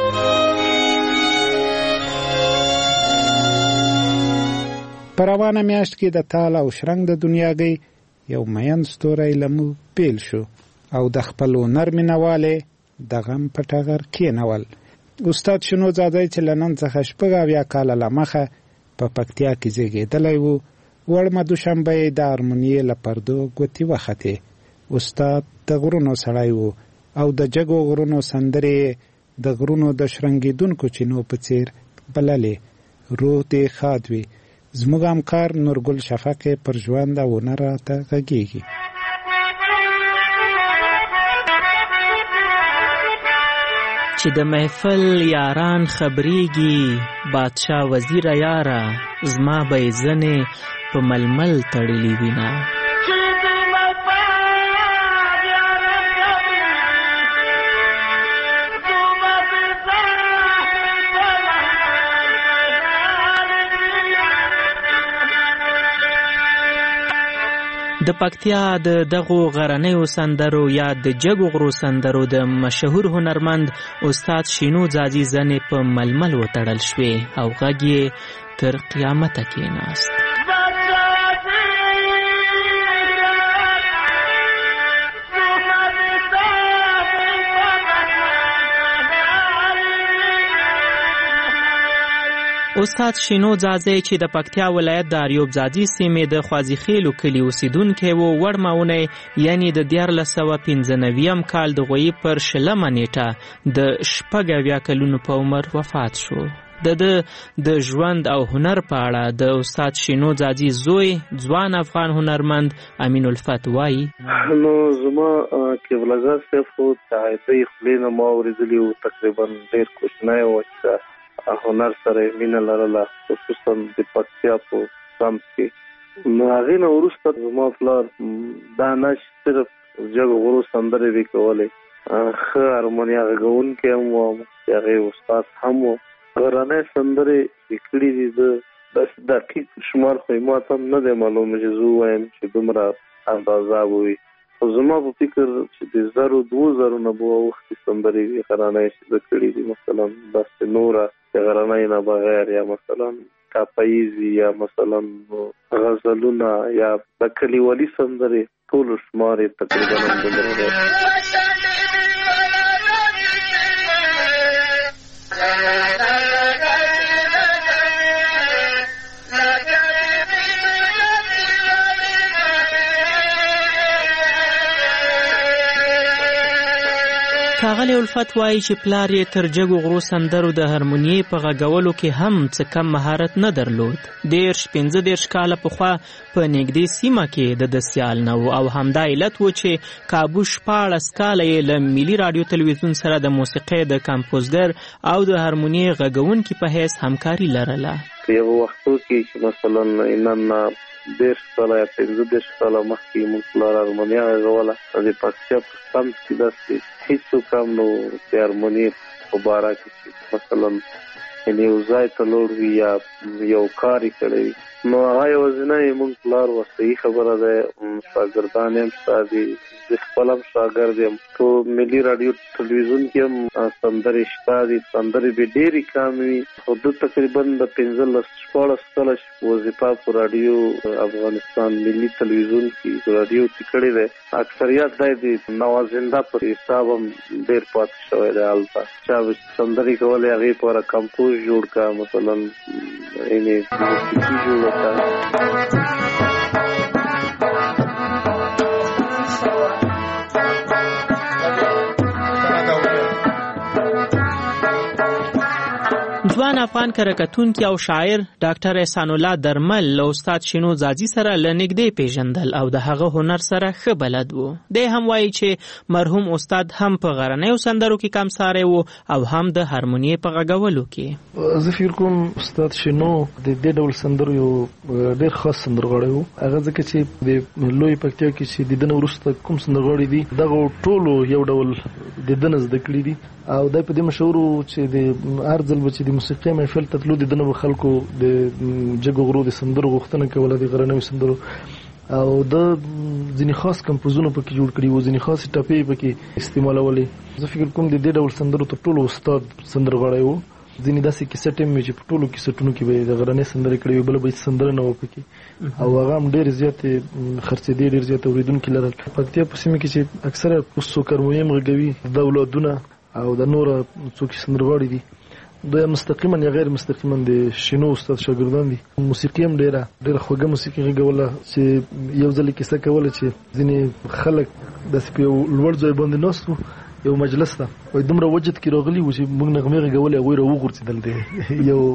په روانه میاشت کې د تال او شرنګ د دنیاګۍ یو مین ستوری له موږ پیل شو او د خپل هنر مینهوالې د غم په ټغر کېنول. استاد شنو زادی چې له نن څخه شپږ اویا کاله له مخه په پکتیا کې زیږېدلی و، وړمه دوشنبه یې د هارمونیې له پردو ګوتې وختې. استاد د غرونو سړی و او د جګو غرونو سندرې د غرونو د شرنګېدونکو چینو په څیر بللې. روح دې ښاد وي. زموږ همکار نورګل شفق پر ژوند او هنر راته غږېږي. چې د محفل یاران خبرېږي بادشاه وزیر یاره زما به یې ځنې په ململ تړلې وینه. د پکتیا د دغو غرنیو سندرو یا د جګو غرو سندرو د مشهور هنرمند استاد شینو ځاځي ځنې په ململ وتړل شوې او غږ یې تر قیامته کېناست. استاد شینو ځاځی چې د پکتیا ولایت د اریوب ځاځي سیمې د خوازیخیلو کلي اوسیدونکی و، وړمه اونۍ یعنې د دیارلس سوه پنځه نویم کال د غویي پر شلمه نیټه د شپږ اویا کلونو په عمر وفات شو. د د ژوند او هنر په اړه د استاد شینو ځاځي زوی ځوان افغان هنرمند امین الفت وایي. نو زما قبله صاحب خو تعایدي خلینو ما اوریدلی او تقریبا ډیر کوچنی و چې هنر سره مینه لرله، خصوصا د پکتیا په سمت کې. نو هغې نه وروسته زما پلار دا نه چې صرف جګ غرو سندرې وی کولې، ښه هارمونیا غږونکی هم و، هغې استاد هم و. غرنۍ سندرې چې کړي دي د داسې دقیق شمار خو ما ته هم نه دی معلوم چې زه ووایم چې دومره اندازه به وي، خو زما په فکر چې د زرو دوه زرو نه به اوښتې سندرې وي غرنۍ چې زه کړي دي، مثلا داسې نوره د غرنۍ نه بغیر، یا مثلا کاپاییزي، یا مثلا غزلونه، یا د کلیوالي سندرې، ټولو شمار یې تقریبا همدومره دی. ښاغلی الفت وایي چې پلار یې تر جګو غرو سندرو د هارمونیې په غږولو کې هم څه کم مهارت نه درلود. دېرش پنځه دېرش کاله پخوا په نږدې سیمه کې د ده سیال نه و، او همدا علت و چې کابو شپاړس کاله یې له ملي راډیو تلویزیون سره د موسیقۍ د کمپوزګر او د هارمونیې غږونکي په حیث همکاري لرله. په یو وختو کې چې مثلا نن دېرش کاله یا پنځه دېرش کاله مخکې موږ پلار هارمونیا غږوله، د پکتیا په سمت کې داسې هېڅوک هم نو د هارمونیې په باره کې چې مثلا یعنې یو ځای ته لوړ وي یا یو کار یې کړی وي، نو هغه یوازینی موږ پلار و. صحیح خبره ده، شاګردان یم ستا دي، زه خپل هم شاګرد یم. په ملي راډیو تلویزیون کې هم سندرې شته دي، سندرې به ډېرې کمې وي، خو ده تقریبا د پنځلس شپاړس کاله وظیفه په راډیو افغانستان ملي تلویزیون کې راډیو کې کړې ده. اکثریت دی د نوازنده پر حساب هم ډېر پاتې شوی دی هلته. چا به سندرې کولې هغې پاره کمپوز جوړ کړه، مثلا یعنې موسیقي جوړه ځوان افغان کرکټونکي او شاعر ډاکټر احسان الله درمل له استاد شینو ځاځي سره له نږدې پیژندل او د هغه هنر سره ښه بلد و. دی هم وایي چې مرحوم استاد هم په غرنیو سندرو کې کمساری و او هم د هارمونیې په غږولو کې. زه فکر کوم استاد شینو د دې ډول سندرو یو ډېر خاص سندرغاړی و، هغه ځکه چې د لوی پکتیا کې چې د ده نه وروسته کوم سندرغاړي دي دغه ټولو یو ډول د ده نه زده کړي دي، او دا په دې مشهور چې د هر ځل به چې د موسیقۍ محفل ته تلو د ده نه به خلکو د جګو غرو د سندرو غوښتنه کوله، د غرنیو سندرو، او د ځینې خاص کمپوزونه پکې جوړ کړي وو، ځینې خاصې ټپې پکې استعمالولې. زه فکر کوم د دې ډول سندرو تر ټولو استاد سندرغاړی و. ځینې داسې کیسټ هم وي چې په ټولو کیسټونو کې به یې د غرنۍ سندرې کړې وي، بله به هېڅ سندره نه وه پکې، او هغه هم ډېرې زیاتې خرڅېدې، ډېر زیات اورېدونکي لرل. پکتیا په سیمه کې چې اکثره اوس څوک هارمونیم غږوي، د اولادونه او د نوره څوک سندرغاړي دي، دوی مستقیما یا غیر مستقیما د شینو استاد شاګردان دي. موسیقي هم ډېره ډېره خوږه موسیقي غږوله چې یو ځل یې کیسه کوله چې ځینې خلک داسې په یو لوړ ځای باندې ناست وو، یو مجلس ته وایي دومره وجد کې راغلي وو چې موږ نغمې غږولې، هغوی را وغورځېدل د یو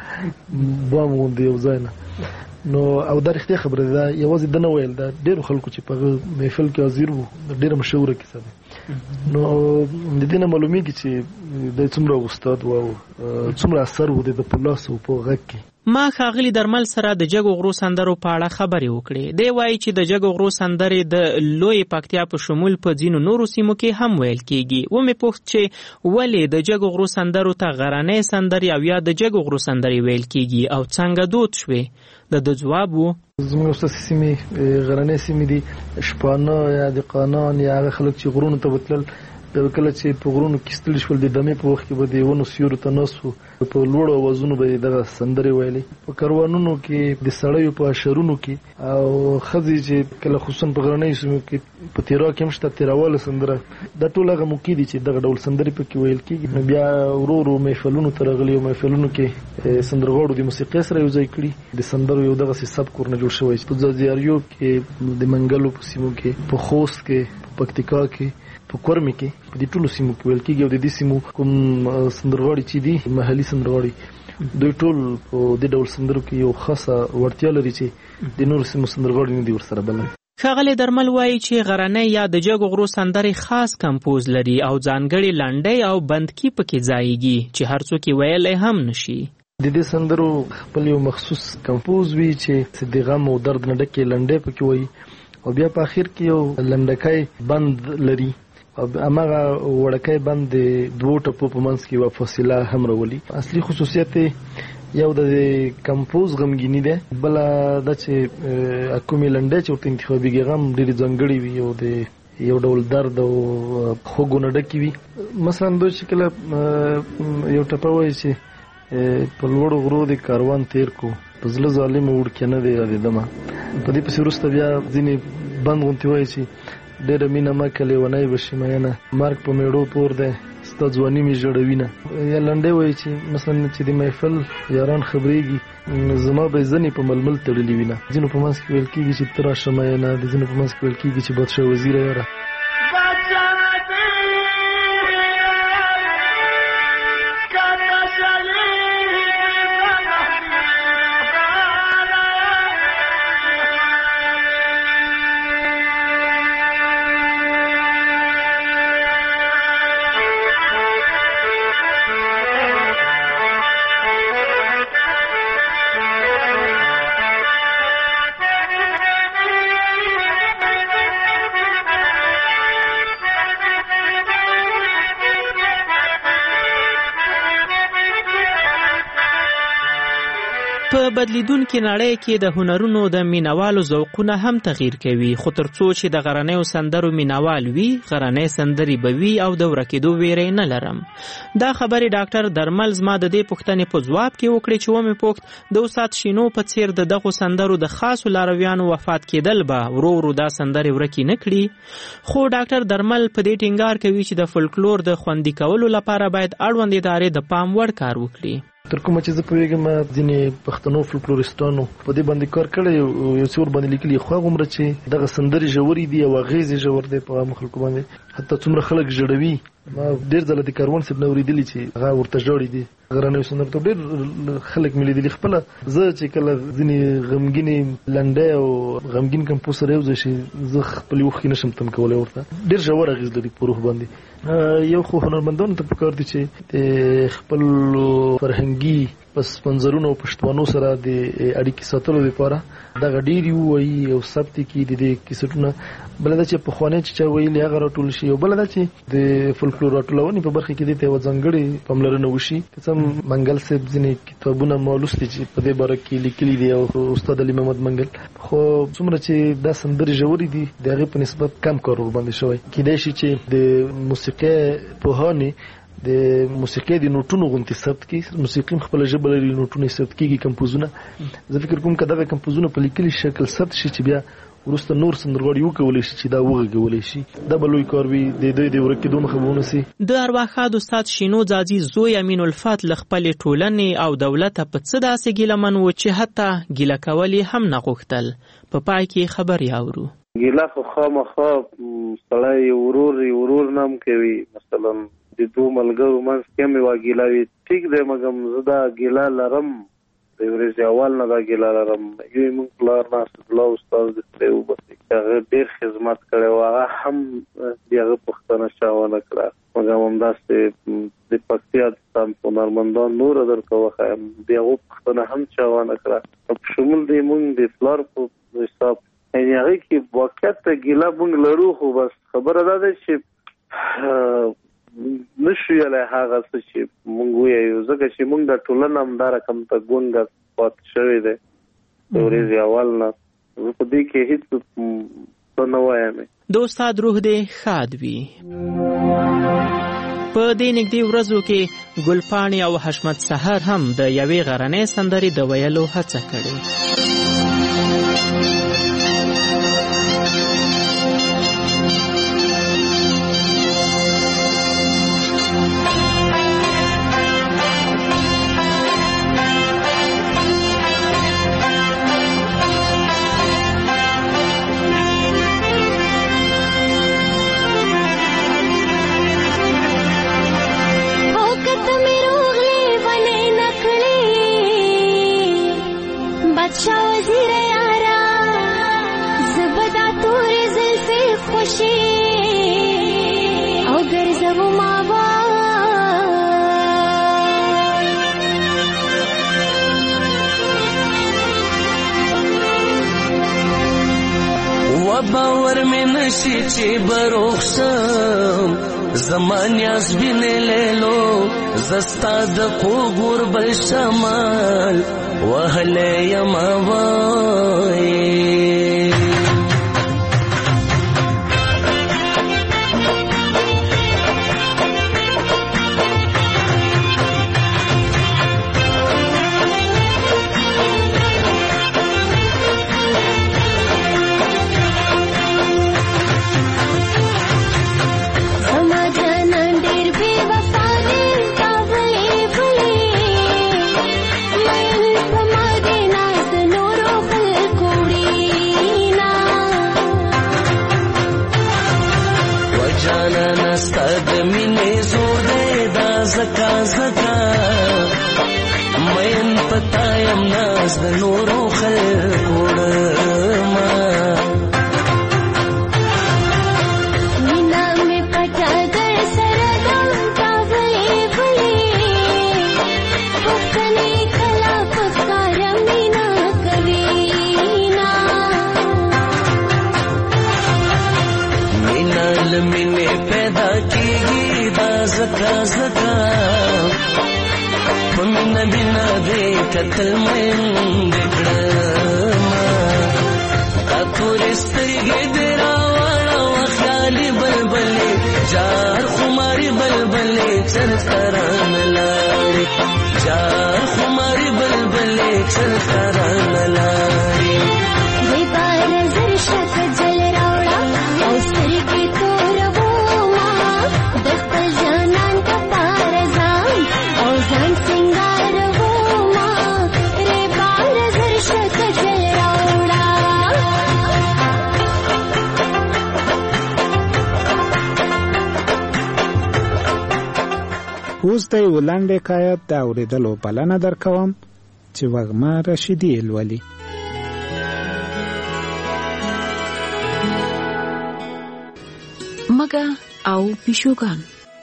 بام غوندې یو ځای نه. نو او دا رښتیا خبره ده، دا یوازې ده نه ویل، دا ډېرو خلکو چې په هغه محفل کې حاضر وو ډېره مشهوره کیسه ده. نو د دې نه معلومیږي چې دی څومره استاد و او څومره اثر و د ده په لاس او په غږ کې. ما ښاغلي درمل سره د جګو غرو سندرو په اړه خبرې وکړې. دی وایي چې د جګو غرو سندرې د لوی پکتیا په شمول په ځینو نورو سیمو کې هم ویل کیږي. ومې پوښت چې ولې د جګو غرو سندرو ته غرنۍ سندرې او یا د جګو غرو سندرې ویل کیږي او څنګه دود شوې. د ده ځواب و زموږ استاسي سیمې غرنۍ سیمې دي، شپانه یا دهقانان یا هغه خلک چې غرونو ته به تلل، کله چې په غرونو کې ستړي شول د دمې په وخت کې به د ونو سیورو ته ناست وو، په لوړو اوازونو به یې دغه سندرې ویلې. په کاروانونو کې د سړیو په اشرونو کې او ښځې چې کله خصوصا په غرنیو سیمو کې په تیرا کې هم شته تیراواله سندره، دا ټول هغه موقع دي چې دغه ډول سندرې پکې ویل کېږي. نو بیا ورو ورو محفلونو ته راغلي او محفلونو کې سندرغاړو د موسیقۍ سره یو ځای کړي، د سندرو یو دغسې سبک ورنه جوړ شوی. په ځاځي کې د منګلو په سیمو کې، په خوست کې، په پکتیکا کې، په کورمې کې، په دې ټولو سیمو کې ویل کېږي. او د دې سیمو کوم سندرغاړي چې دي محلي سندرغاړي دوی ټول په دې ډول سندرو کې یو خاصه وړتیا لري چې د نورو سیمو سندرغاړي نه دي ورسره بلل. ښاغلی درمل وایي چې غرنۍ یا د جګو غرو سندرې خاص کمپوز لري او ځانګړي لنډۍ او بندکي پکې ځایږي چې هر څوک یې ویلی هم نشي. د دې سندرو خپل یو مخصوص کمپوز وي چې د غم او درد نه ډکې لنډۍ پکې وایي او بیا په اخر کې یو لنډکی بند لري او هماغه وړکی بند د دوو ټپو په منځ کې یوه فاصله هم راولي. اصلي خصوصیت یو د کمپوز غمګینی ده، بله دا چې کومې لنډۍ چې ورته انتخابېږي غم ډېرې ځانګړې وي او د یو ډول درد او خوږو نه ډکې وي. مثلا دوی چې کله یو ټپه وایي چې په لوړو غرو د کاروان تیر کو په زړه ظالم وړکې نه دی یادېدمه. په دې پسې وروسته بیا ځینې بند غوندې وایي چې ډېره مینه مه که لیونی به شي مینه مرګ په میړو تور دی ستا ځواني مې ژړوینه. یا لنډۍ وایي چې مثلا چې د محفل یاران خبرېږي زما به ځنې په ململ تړلي وینه. ځینو په منځ کې ویل کېږي چې ته راشه مینه، د ځینو په منځ کې ویل کېږي چې بادشاه وزیره یاره. په بدلیدونکې نړۍ کې د هنرونو د مینوالو ذوقونه هم تغییر کوي، خو تر څو چې د غرنیو سندرو مینوال وي غرنۍ سندرې به وي او د ورکېدو ویرې نه لرم. دا خبرې ډاکټر درمل زما د دې پوښتنې په ځواب کې وکړې چې ومې پوښت د استاد شینو په څیر د دغو سندرو د خاصو لارویانو وفات کېدل به ورو ورو دا سندرې ورکې نه کړي. خو ډاکټر درمل په دې ټینګار کوي چې د فولکلور د خوندي کولو لپاره باید اړوند ادارې د پام وړ کار وکړي. تر کومه چې زه پوهېږم ځینې پښتنو فولکلوریستانو په دې باندې کار کړی یو څه ورباندې لیکلي خو هغومره چې دغه سندرې ژورې دي او اغېز یې ژور دی په عامو خلکو باندې حتی څومره خلک ژړوي. ما ډېر ځله د کاروان صاحب نه اورېدلي چې هغه ورته ژاړي دي غرنیو سندرو ته ډېر خلک مې لیدلي. خپله زه چې کله ځینې غمګینې لنډۍ او غمګین کمپوز سره یو ځای شي زه خپلې اوښکې نشم تم کولی، ورته ډېر ژور اغېز لري په روح باندې. یو خو هنرمندانو ته پکار دي چې د خپلو فرهنګي پس منظرونو او پښتوانو سره د اړیکې ساتلو لپاره دغه ډېرې ووایي او ثبت کړي د دې کیسټونه. بله دا چې پخوانی چې چا ویلي هغه راټول شي او بله دا چې د فولکلور راټولونې په برخه کې دې ته یوه ځانګړې پاملرنه وشي. که څه منګل صاحب ځینې کتابونه ما لوستي چې په دې باره کې لیکلي دي او استاد علي محمد منګل، خو څومره چې دا سندرې ژورې دي د هغې په نسبت کم کار ورباندې شوی. کیدای شي چې د موسیقۍ پوهانې د موسیقۍ د نوټونو غوندې ثبت کړي، موسیقي هم خپله ژبه لري، نوټونه یې ثبت کېږي کمپوزونه. زه فکر کوم که دغه کمپوزونه په لیکلي شکل ثبت شي چې بیا وروسته نور سندرغاړي وکولی شي چې دا وغږولی شي، دا به لوی کار وي، د دوی د ورکېدو مخه به ونیسي. د ارواښاد استاد شینو ځاځي زوی امین الفت له خپلې ټولنې او دولته په څه داسې ګیلهمن و چې حتی ګیله کول یې هم نه غوښتل. په پای کې خبرې اورو. ګیله خو خامخا سړی ورور ورور نه هم کوي، مثلا د دوه ملګرو منځ کې هم یوه ګیله وي، ټیک دی، مګم زه دا ګیله لرم، د ورځې اول نه دا ګیله لرم. یو یې مونږ پلار ناصرالله استاد د خدای وبخښي، هغه ډېر خدمت کړی و، هغه هم د هغه پوښتنه چا ونه کړه. مګم همداسې د پکتیا د هنرمندان نوره درته وښایم د هغو پوښتنه هم چا ونه کړه. په شمول د مونږ د پلار په حساب یعنې هغې کې واقعیت ته ګیله مونږ لرو، خو بس خبره دا ده چې نشو یلی هغه څه چې مونږ ویایو، ځکه چې مونږ د ټولنه همدا رقم ته ګونګه پاتې شوی دی د ورځې اول نه. زه په دې کې هېڅ څه نه وایم. د استاد روح دې ښاد وي. په دې نږدې ورځو کې ګلپاڼې او حشمت سحر هم د یوې غرنۍ سندرې د ویلو هڅه کړې. او کته مې روغلې ولې نکړې شي او ګرځو ما با و باور مې نشي چې بروخشم زمان یاس بینه لیلو زستا د قبور بل شمال وهله یما وای زکا زکا مین پتایم ناز د نورو خلقو ما مینا می پټا در سره دم کاوي بلی پخنی کلا پکار مینا کوینا مینا لمنه پیدا کیږي دا زکا زکا پمنا بنا دے قتل مین دکڑما کاتورستری گی دیرا والا وخیالی بلبلی جار خماری بلبلی چل تران لاری جار خماری بلبلی چل تران لاری دی بار زر شک جل راوڑا او سرگی تور بوما دخل جانان کا پارزان او زن سنگار بوما ری بار زر شک جل راوڑا اوس د یو لنډ حکایت د اورېدلو بلنه درکوم چې وږمه رشیدي یې لولي. مګه او پیشوګان.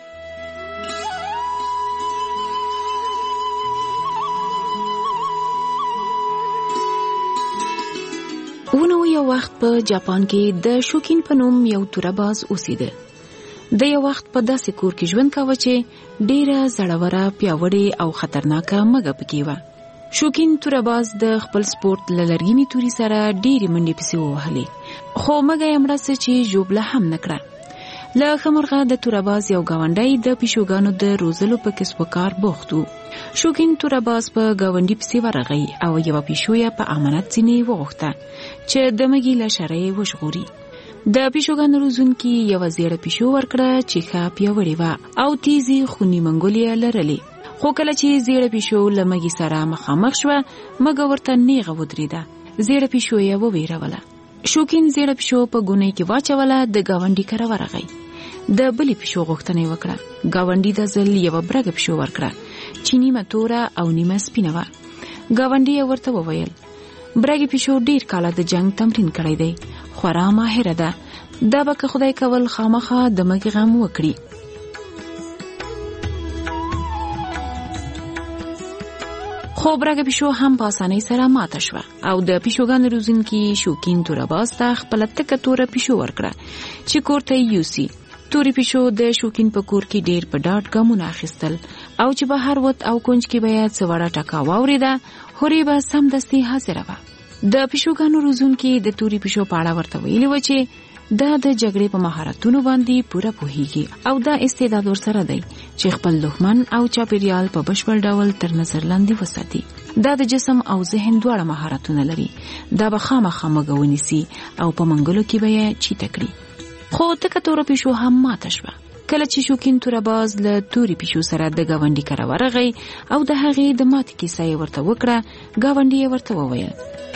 ونو یو وخت په جاپان کې د شوکین په نوم یو تورباز اوسېده. د یو وخت په داسې کور کې ژوند کاوه چې ډیره زړوره، پیاوړې او خطرناکه مګه پکې وه. شوکین تورباز د خپل سپورت له لرګینې تورې سره ډیرې منډې پسې ووهلې، خو مګه یې مړه څه چې ژوبله هم نه کړه. له ښه مرغه د تورباز یو ګاونډی د پیشوګانو د روزلو په کسب و کار بوخت و. شوکین تورباز په ګاونډي پسې ورغی او یوه پیشو یې په امانت ځینې وغوښته چې د مګې له شره یې وژغوري. د پیشوګانو روزونکي یوه زیړه پیشو ورکړه چې ښه پیاوړې وه او تیزې خوني منګولې یې لرلې. خو کله چې زیړه پیشو له مګې سره مخامخ شوه، مګه ورته نیغه ودرېده. زیړه پیشو یې وویروله. شوکین زیړه پیشو په ګونۍ کې واچوله، د ګاونډي کره ورغی. د بلې پیشو غوښتنه یې وکړه. ګاونډي د ځل یوه برګه پیشو ورکړه چې نیمه توره او نیمه سپینه وه. ګاونډي یې ورته وویل برګې پیشو ډیر کاله د جنگ تمرین کړی دی، خورا ماهره ده، دا به که خدای کول خامخا د مګې غم وکړي. خو برګه پیشو هم په اسانۍ سره ماته شوه او د پیشوګانو روزونکي شوکین تورباز ته خپله تکه توره پیشو ورکړه چې کور ته یې یوسي. تورې پیشو د شوکین په کور کې ډیر په ډاډ ګامونه اخیستل او چې بهر ووت او کونج کې به یې څه وړه ټکا واورېده، هورې به سمدستي حاضره وه. د پیشوګانو روزونکي د تورې پیشو په اړه ورته ویلي و چې دا د جګړې په مهارتونو باندې پوره پوهیږي او دا استعداد ورسره دی چې خپل دښمن او چاپیریال په بشپړ ډول تر نظر لاندې وساتي. دا د جسم او ذهن دواړه مهارتونه لري. دا به خامخا مګه ونیسي او په منګلو کې به یې چیته کړي. خو تکه توره پیشو هم ماته شوه. کله چې شوکین تورباز له تورې پیشو سره د ګاونډي کره ورغی او د هغې د ماتې کیسه یې ورته وکړه، ګاونډي یې ورته وویل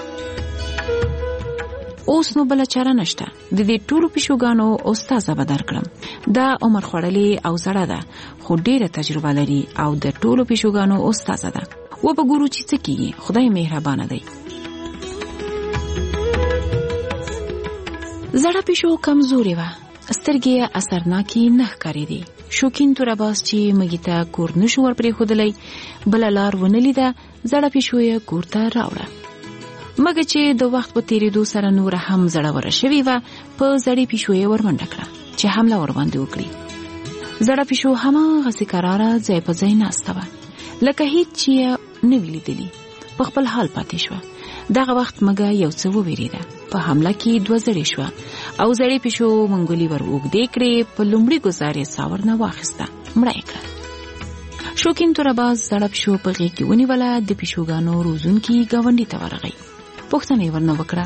اوس نو بله چاره نشته، د دې ټولو پیشوګانو استازه به درکړم. دا عمر خوړلې او زړه ده، خو ډیره تجربه لري او د ټولو پیشوګانو استازه ده. و به ګورو چې څه کیږي، خدای مهربانه دی. زړه پیشو کمزورې وه، سترګې یې اثرناکې نه ښکارېدې. شوکین تورباز چې مږې ته کور نشو ور پرېښودلی، بله لار ونه لیده، زړه پیشو یې کور ته راوړه. مګه چې د وخت په تېرېدو سره نوره هم زړوره شوې وه، په زړې پیشو یې ورمنډه کړه چې حمله ورباندې وکړي. زړه پیشو هماغسې کراره ځای په ځای ناسته وه، لکه هیڅ چې یې نه وي لیدلي. په خپل حال پاتې شوه. دغه وخت مګه یو څه وویرېده. په حمله کې دوه زړې شوه او زړې پیشو منګولي ور اوږدې کړې. په لومړي ګزار یې سا ورنه واخیسته، مړه یې کړه. شوکین تورباز زړه پیشو په غېږ کې ونیوله. د پیشوګانو روزونکي ګاونډي ته ورغی، پوښتنه یې ورنه وکړه.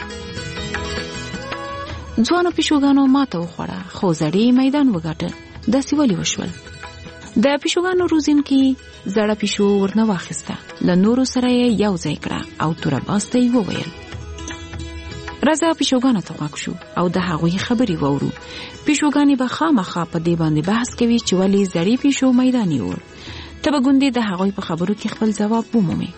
ځوانو پیشوګانو ماته وخوړه، خو زړې میدان وګاټه. داسې ولې وشول؟ د پیشوګانو روزونکي زړه پیشو ورنه واخیسته، له نورو سره یې یو ځای کړه او تورباز ته یې وویل: راځه پیشوګانو ته غوږ شو او د هغوی خبرې واورو. پیشوګانې به خامخا په دې باندې بحث کوي چې ولې زړې پیشو میدان یوړ. ته به ګوندې د هغوی په خبرو کې خپل ځواب ومومې.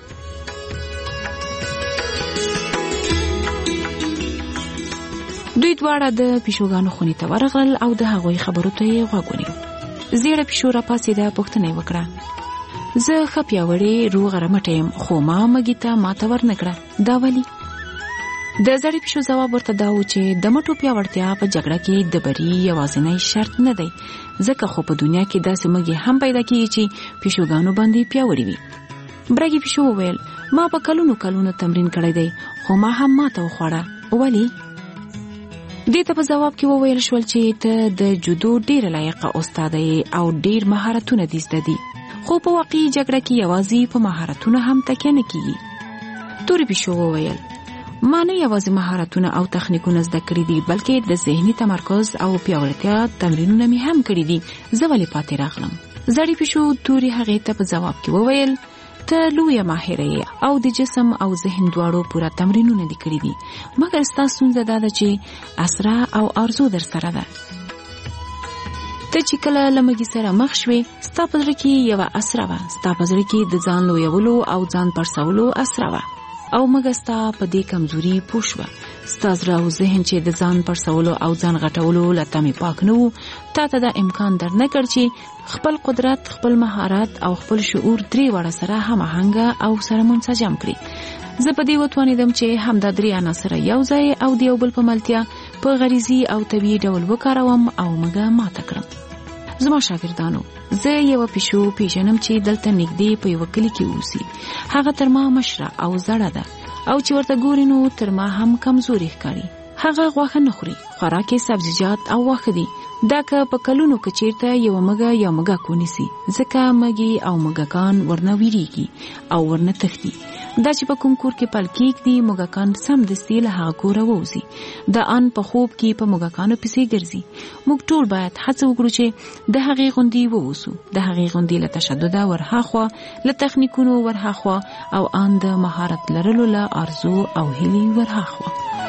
دوی دواړه د پیشوګانو خونې ته ورغلل او د هغوی خبرو ته یې غوږ ونیو. زیړه پیشو راپاڅېده، پوښتنه یې وکړه: زه ښه پیاوړې روغه رمټه یم، خو ما مږې ته ماته ورنه کړه، دا ولې؟ د زړې پیشو ځواب ورته دا و چې د مټو پیاوړتیا په جګړه کې د بري یوازینی شرط نه دی، ځکه خو په دنیا کې داسې مږې هم پیدا کیږي چې پیشوګانو باندې پیاوړې وي. برګې پیشو وویل: ما په کلونو کلونو تمرین کړی دی، خو ما هم ماته وخوړه، ولې؟ دې ته په جواب کې وویل شول چې ته د جودو ډېره لایقه استاد یې او ډېر مهارتونه دې زده دي، خو په واقعي جګړه کې یوازې په مهارتونو هم تکیه نه کیږي. تورې پیشو وویل: ما نه یوازې مهارتونه او تخنیکونه زده کړي دي، بلکې د ذهني تمرکز او پیاوړتیا تمرینونه مې هم کړي دي. زه ولې پاتې راغلم؟ زړې پیشو تورې هغې ته په جواب کې وویل: ته لویه ماهره یې او د جسم او ذهن دواړو پوره تمرینونه دې کړي دي، مګر ستا ستونزه دا ده چې اسره او آرزو در سره ده. ته چې کله له مږې سره مخ شوې، ستا په زړه کې یوه اسره وه، ستا په زړه کې د ځان لویولو او ځان پړسولو اسره وه، او مګه ستا په دې کمزوري پوه شوه. ستا زړه او ذهن چې د ځان پړسولو او ځان غټولو له تمې پاک نه وو، تا ته دا امکان در نه کړ چې خپل قدرت، خپل مهارت او خپل شعور درې واړه سره هماهنګه او سره منسجم کړي. زه په دې وتوانېدم چې همدا درې عناصر یو ځای او د یو بل په ملتیا په غریزي او طبیعي ډول وکاروم او مګه ماته کړم. زما شاګردانو، زه یو پیشو پیژنم چې دلته نږدې په یو کلی کې اوسي. هغه تر ما مشره او زړه ده او چې ورته ګوري نو تر ما هم کمزوري ښکاري. هغه غوښه نه خوري، خوراک یې سبزیجات او واښه دي. دا که په کلونو کې چیرته یو مګه یا مګه کونیسي، ځکه مګي او مګکان ورنه ویریږي او ورنه تښتي. دا چې په کوم کور کې پل کېږدي، مګکان سمدستي له هغه کوره ووځي. دا ان په خوب کې په مګکانو پسې ګرځي. موږ ټول باید هڅه وکړو چې د هغې غوندې ووسو، د هغې غوندې له تشدده ورهاخوا، له تخنیکونو ورهاخوا او ان د مهارت لرلو له آرزو او هیلې ورهاخوا.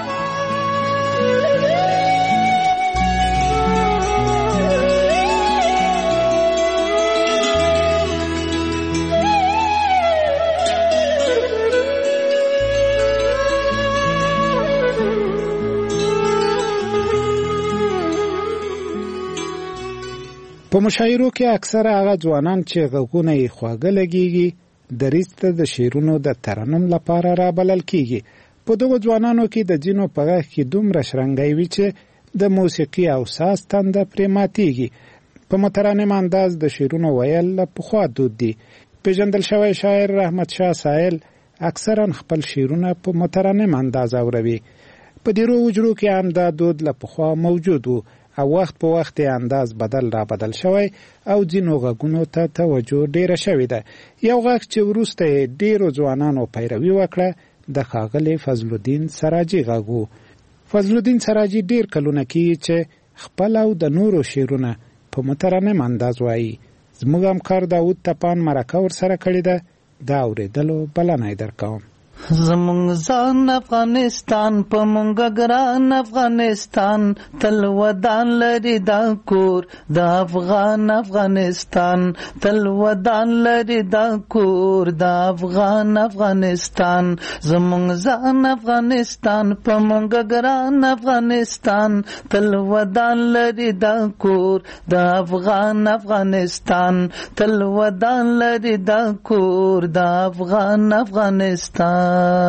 په مشاعرو کې اکثره هغه ځوانان چې غوږونه یې خواږه لګېږي دریځ ته د شعرونو د ترنم لپاره رابلل کېږي. په دغو ځوانانو کې د ځینو په غږ کې دومره شرنګی وي چې د موسیقي او ساز تنده پرې ماتېږي. په مترنم انداز د شعرونو ویل له پخوا دود دي. پیژندل شوی شاعر رحمت شاه سایل اکثرا خپل شعرونه په مترنم انداز اوروي. په ډیرو وجرو کې هم دا دود له پخوا موجود و او وخت په وخت انداز بدل را بدل شوی او ځینو غږونو ته توجه ډیره شوې ده. یو غږ چې وروسته ډیرو ځوانانو پیروي وکړه د ښاغلي فضل الدین سراجي غږ و. فضل الدین سراجي ډیر کلونه کېږي چې خپل او د نورو شعرونه په مترنم انداز وایي. زموږ همکار داود تپان مرکه ورسره کړې ده، دا اورېدلو بلنه یې درکوم. زمونږ ځان افغانستان په مونږ ګران افغانستان تل ودان لري دا کور د افغان افغانستان تل ودان لري دا کور د افغان افغانستان زمونږ ځان افغانستان په مونږ ګران افغانستان تل ودان لري دا کور د افغان افغانستان تل ودان لري دا کور د افغان افغانستان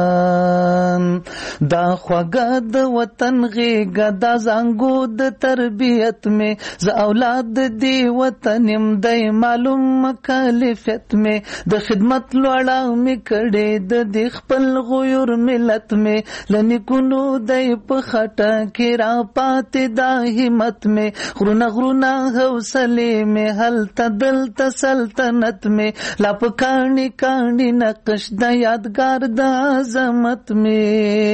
دا خوږه د وطن غېږه دا زانګو د تربیت مې ز اولاد دی وطن يم دی معلوم مکلفیت مې د خدمت لوړه مې کړې د دې خپل غیور ملت مې لنیکونو دی په خټه کې را پاتې دا همت مې غرونه غرونه حوصلې مې هلته دلته سلطنت مې لا په کاڼي کاڼي نقش د یادګار د عظمت میں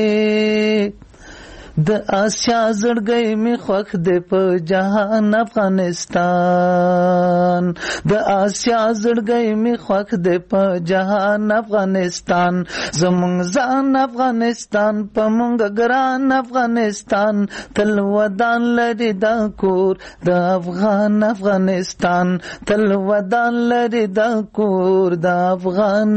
د آسیا زړګي می خوښ دې په جهان افغانستان د آسیا زړګي می خوښ دې په جهان افغانستان زمونږ ځان افغانستان په مونږ ګران افغانستان تل ودان لري دا کور د افغان افغانستان تل ودان لري دا کور د افغان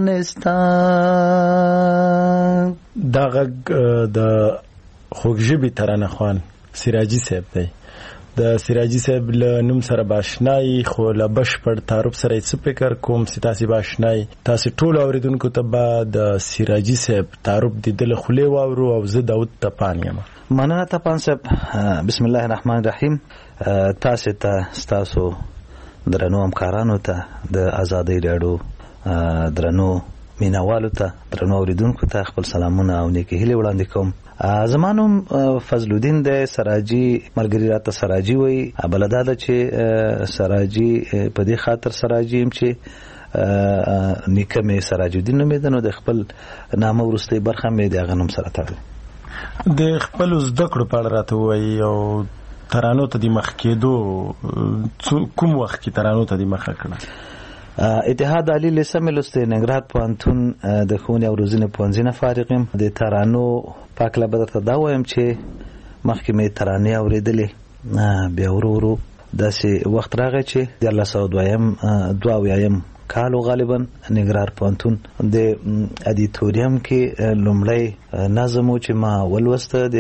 افغانستان دا غږ د خوږژبي ترانه خوان سراجي صاحب دی د سراجي صاحب له نوم سره باشنای خو له بشپړ تعارف سره څه فکر کوم چې تاسو باشنای تاسو ټول اوریدونکو ته به د سراجي صاحب تعارف د دل خله واورو او زه داود تپانیم مننه تپان صاحب بسم الله الرحمن الرحیم تاسو ته تاسو درنو همکارانو ته د ازادۍ راډیو درنو مینوالو ته درنو اوریدونکو ته خپل سلامونه او نیکی هیله وړاندې کوم زمانوم فضل الدین د سراجي ملګری راته سراجي وای بلدا د چې سراجي په دې خاطر سراجي يم چې نیکه مې سراج الدین نوم ده نو د خپل نامه ورسته برخه مې د غنوم سره تړل د خپل زده کړو په اړه راته وای او ترانو ته د مخ کېدو کوم وخت کې ترانو ته د مخ کړه اتحاد علی لسم لسته نګرهار پوهنتون د ښوونې او روزنې پوهنځي نه فارغ یم د ترانو پاکله به درته دا وایم چې مخکې مې ترانې اورېدلې بیا ورو ورو داسې وخت راغی چې دیارلس سوه دویم دوه اویایم کالو غالبا نګرهار پوهنتون د ادیتوریم کې لومړی نظم و چې ما ولوسته د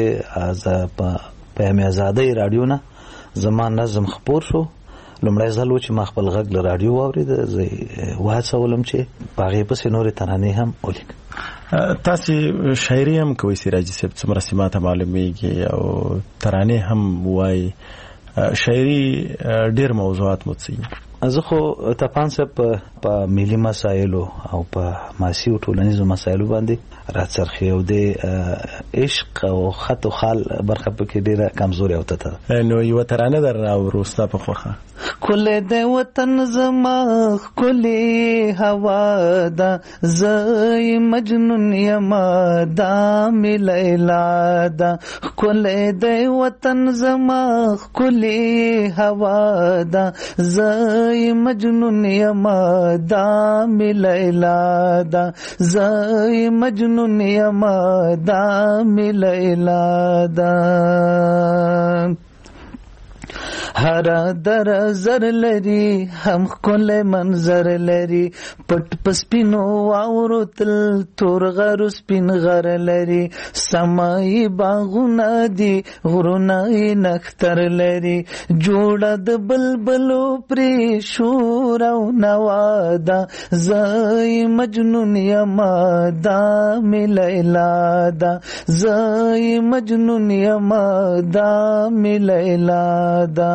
پیام ازادۍ راډیو نه زما نظم خپور شو لومړی ځل و چې ما خپل غږ له راډیو واورېد زه وهڅولم چې په هغې پسې نورې ترانې هم ولیکم تاسې شاعري هم کوئ سراجي صاحب څومره چې ماته معلومیږي او ترانې هم وایي شاعري ډېر موضوعات مو څه زه خو تپان صاحب په ملي مسایلو او په ماسي او ټولنیزو مسایلو باندې راڅرخي او د عشق او خط او خال برخه پکې ډیره کمزوري او ته نو یو ترانه در راوروستا په خوخه کله د وطن زما کله هوا دا زې مجنون یما دا ملیلا دا کله د وطن زما کله هوا دا زې مجنون یما دا ملیلا دا زې مجنون یما دا ملیلا دا هر در زر لري هم کول منظر لري پټ پسپینو واورو تل تور غر سپین غر لري سمای باغونه دي غرونه نختر لري جوړ د بلبلو پری شور او نوادا زای مجنون یما دا ملیلا دا زای مجنون یما دا ملیلا دا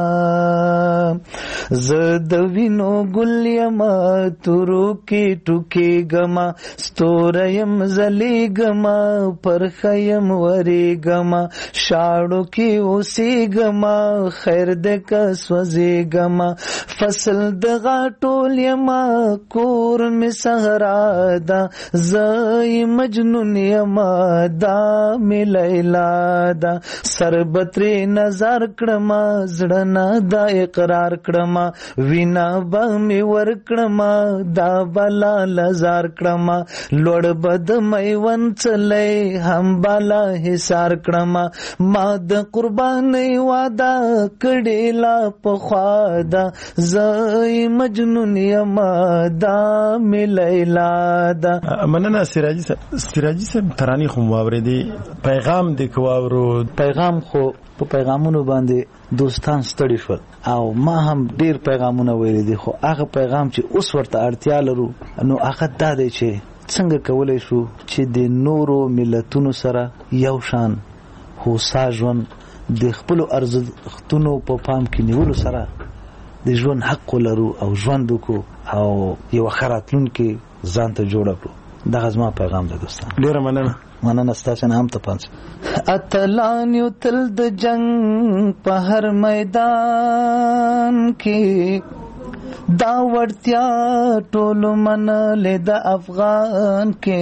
زد وینو ګل یما تورو کې ټوکې غما ستوریم زلی غما پر خیم وری غما شاړو کې اوسې غما خیر د کس وزي غما فصل د غاټول یما کور می صحرا دا زای مجنون یما دا ملیلا دا سربتري نظر کړما زړه نه دا اقرار کړم وینا به می ور کړم دا بلا لزار کړم لوړ بد میون چلې هم بالا حصار کړم ما د قرباني واده کړي لا په خوا دا زای مجنون یم دا می لیلا دا. مننه سراجي صاحب. سراجي صاحب ترانې خو واورېدې، پیغام دې کوو. پیغام خو په پیغامونو باندې دوستان ستړي شول او ما هم ډیر پیغامونه ویلي دي، خو هغه پیغام چې اوس ورته اړتیا لرو نو هغه دا دی چې څنګه کولای شو چې د نورو ملتونو سره یو شان هوسا ژوند د خپل ارزښتونو په پام کې نیولو سره د ژوند حق لرو او ژوند وکړو او یو خراتلونکي ځان ته جوړ کړو. دغه زما پیغام دی دوستان. ډیره مننه. مننه ستاسو نه هم ته پانځ اتلان یو تل د جنگ په هر میدان کې دا ورتیا ټول منل د افغان کې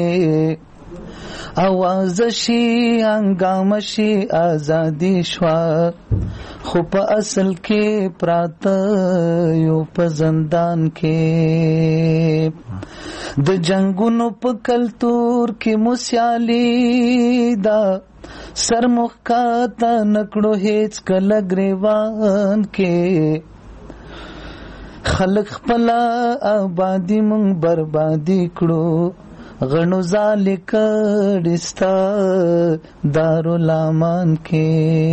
आवाज شي هنګام شي ازادي شوا خو په اصل کې پراته یو په زندان کې د جنگونو په کلتور کې موسیالي دا سرمخ کا تا نکړو هیڅ کله گریوان کې خلق خپل آبادی مونږ بربادي کړو غنو ذالک دستا دارولامان کې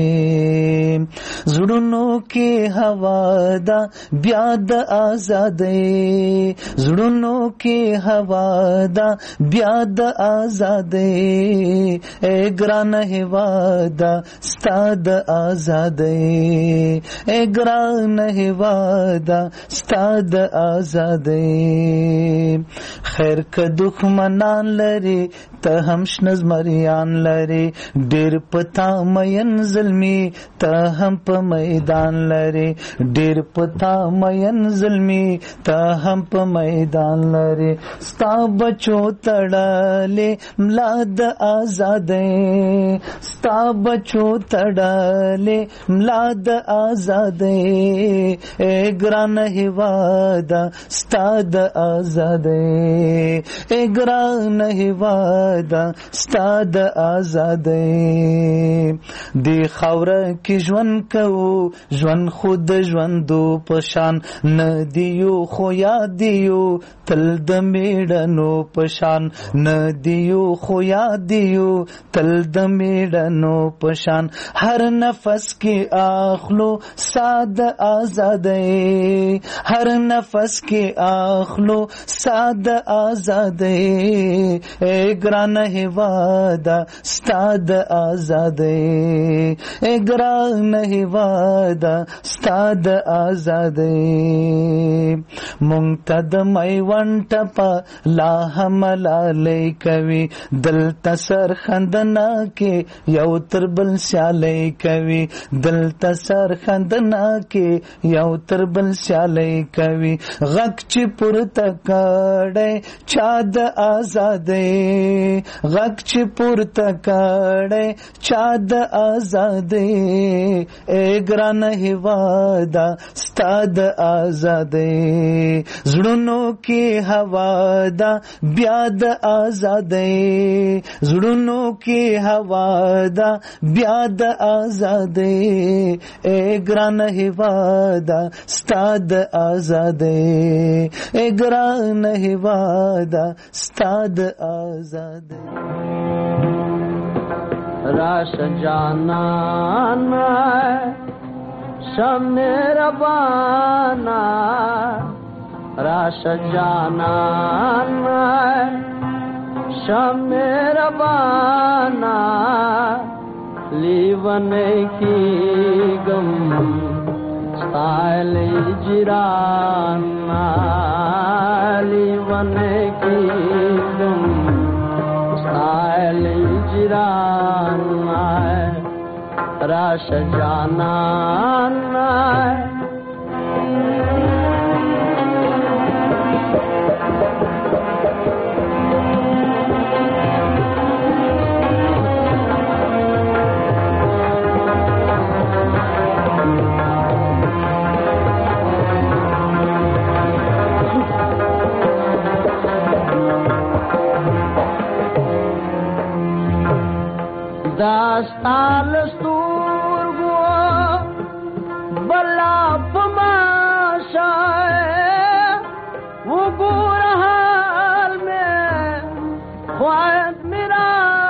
زړونو کې هوا دا بیا د آزادۍ زړونو کې هوا دا بیا د آزادۍ اے ګران هوا دا ستا د آزادۍ اے ګران هوا دا ستا د آزادۍ خیر که دښمن نان لري ته هم شنز مریان لري ډیر پتا مین ظلمي ته هم په میدان لري ډیر پتا مین ظلمي ته هم په میدان لري ستا بچو تړلې ملا د آزادۍ ستا بچو تړلې ملا د آزادۍ اے ګران هیوادا ستا د آزادۍ اے ګران نه وادا ستا د آزادۍ دی خاوره کې ژوند کوو ژوند خود ژوندو پشان نه دیو خو یاد دیو تل د میړنو پشان نه دیو خو یاد دیو تل د میړنو پشان هر نفس کې اخلو ساد آزادۍ هر نفس کې اخلو ساد آزادۍ اے ګران هیوادا ستا د آزادۍ اے ګران هیوادا ستا د آزادۍ مونږ ته د میوند ټپه لا هم لالۍ کوي دلته سرخندنا کې یو تر بل سیالۍ کوي دلته سرخندنا کې یو تر بل سیالۍ کوي غږ چې پورته کړی چا د آزادۍ غږ چې پورته کړی چا د آزادۍ اے ګران هیوادا ستا د آزادۍ زړونو کې هوا دا بیا د آزادۍ زړونو کې هوا دا بیا د آزادۍ اے ګران هیوادا ستا د آزادۍ اے ګران هیوادا ستا د آزادۍ راش جانان شم ربانا راش جانان شم ربانا لیون کی گم ستائل جرانا لیون کی گم ستائل جرانا راش جانانا دستال ستورګو بلا پماشای وګور حال میں خواهد میرا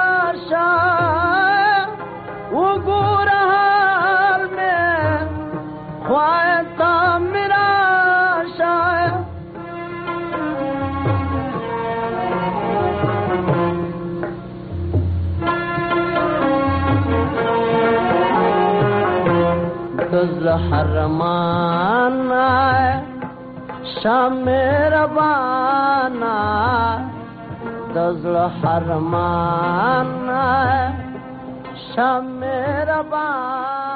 شای وګور حال میں خواهد تا میرا شای دزل حرمان آئے شام ربان آئے دزل حرمان آئے شام ربان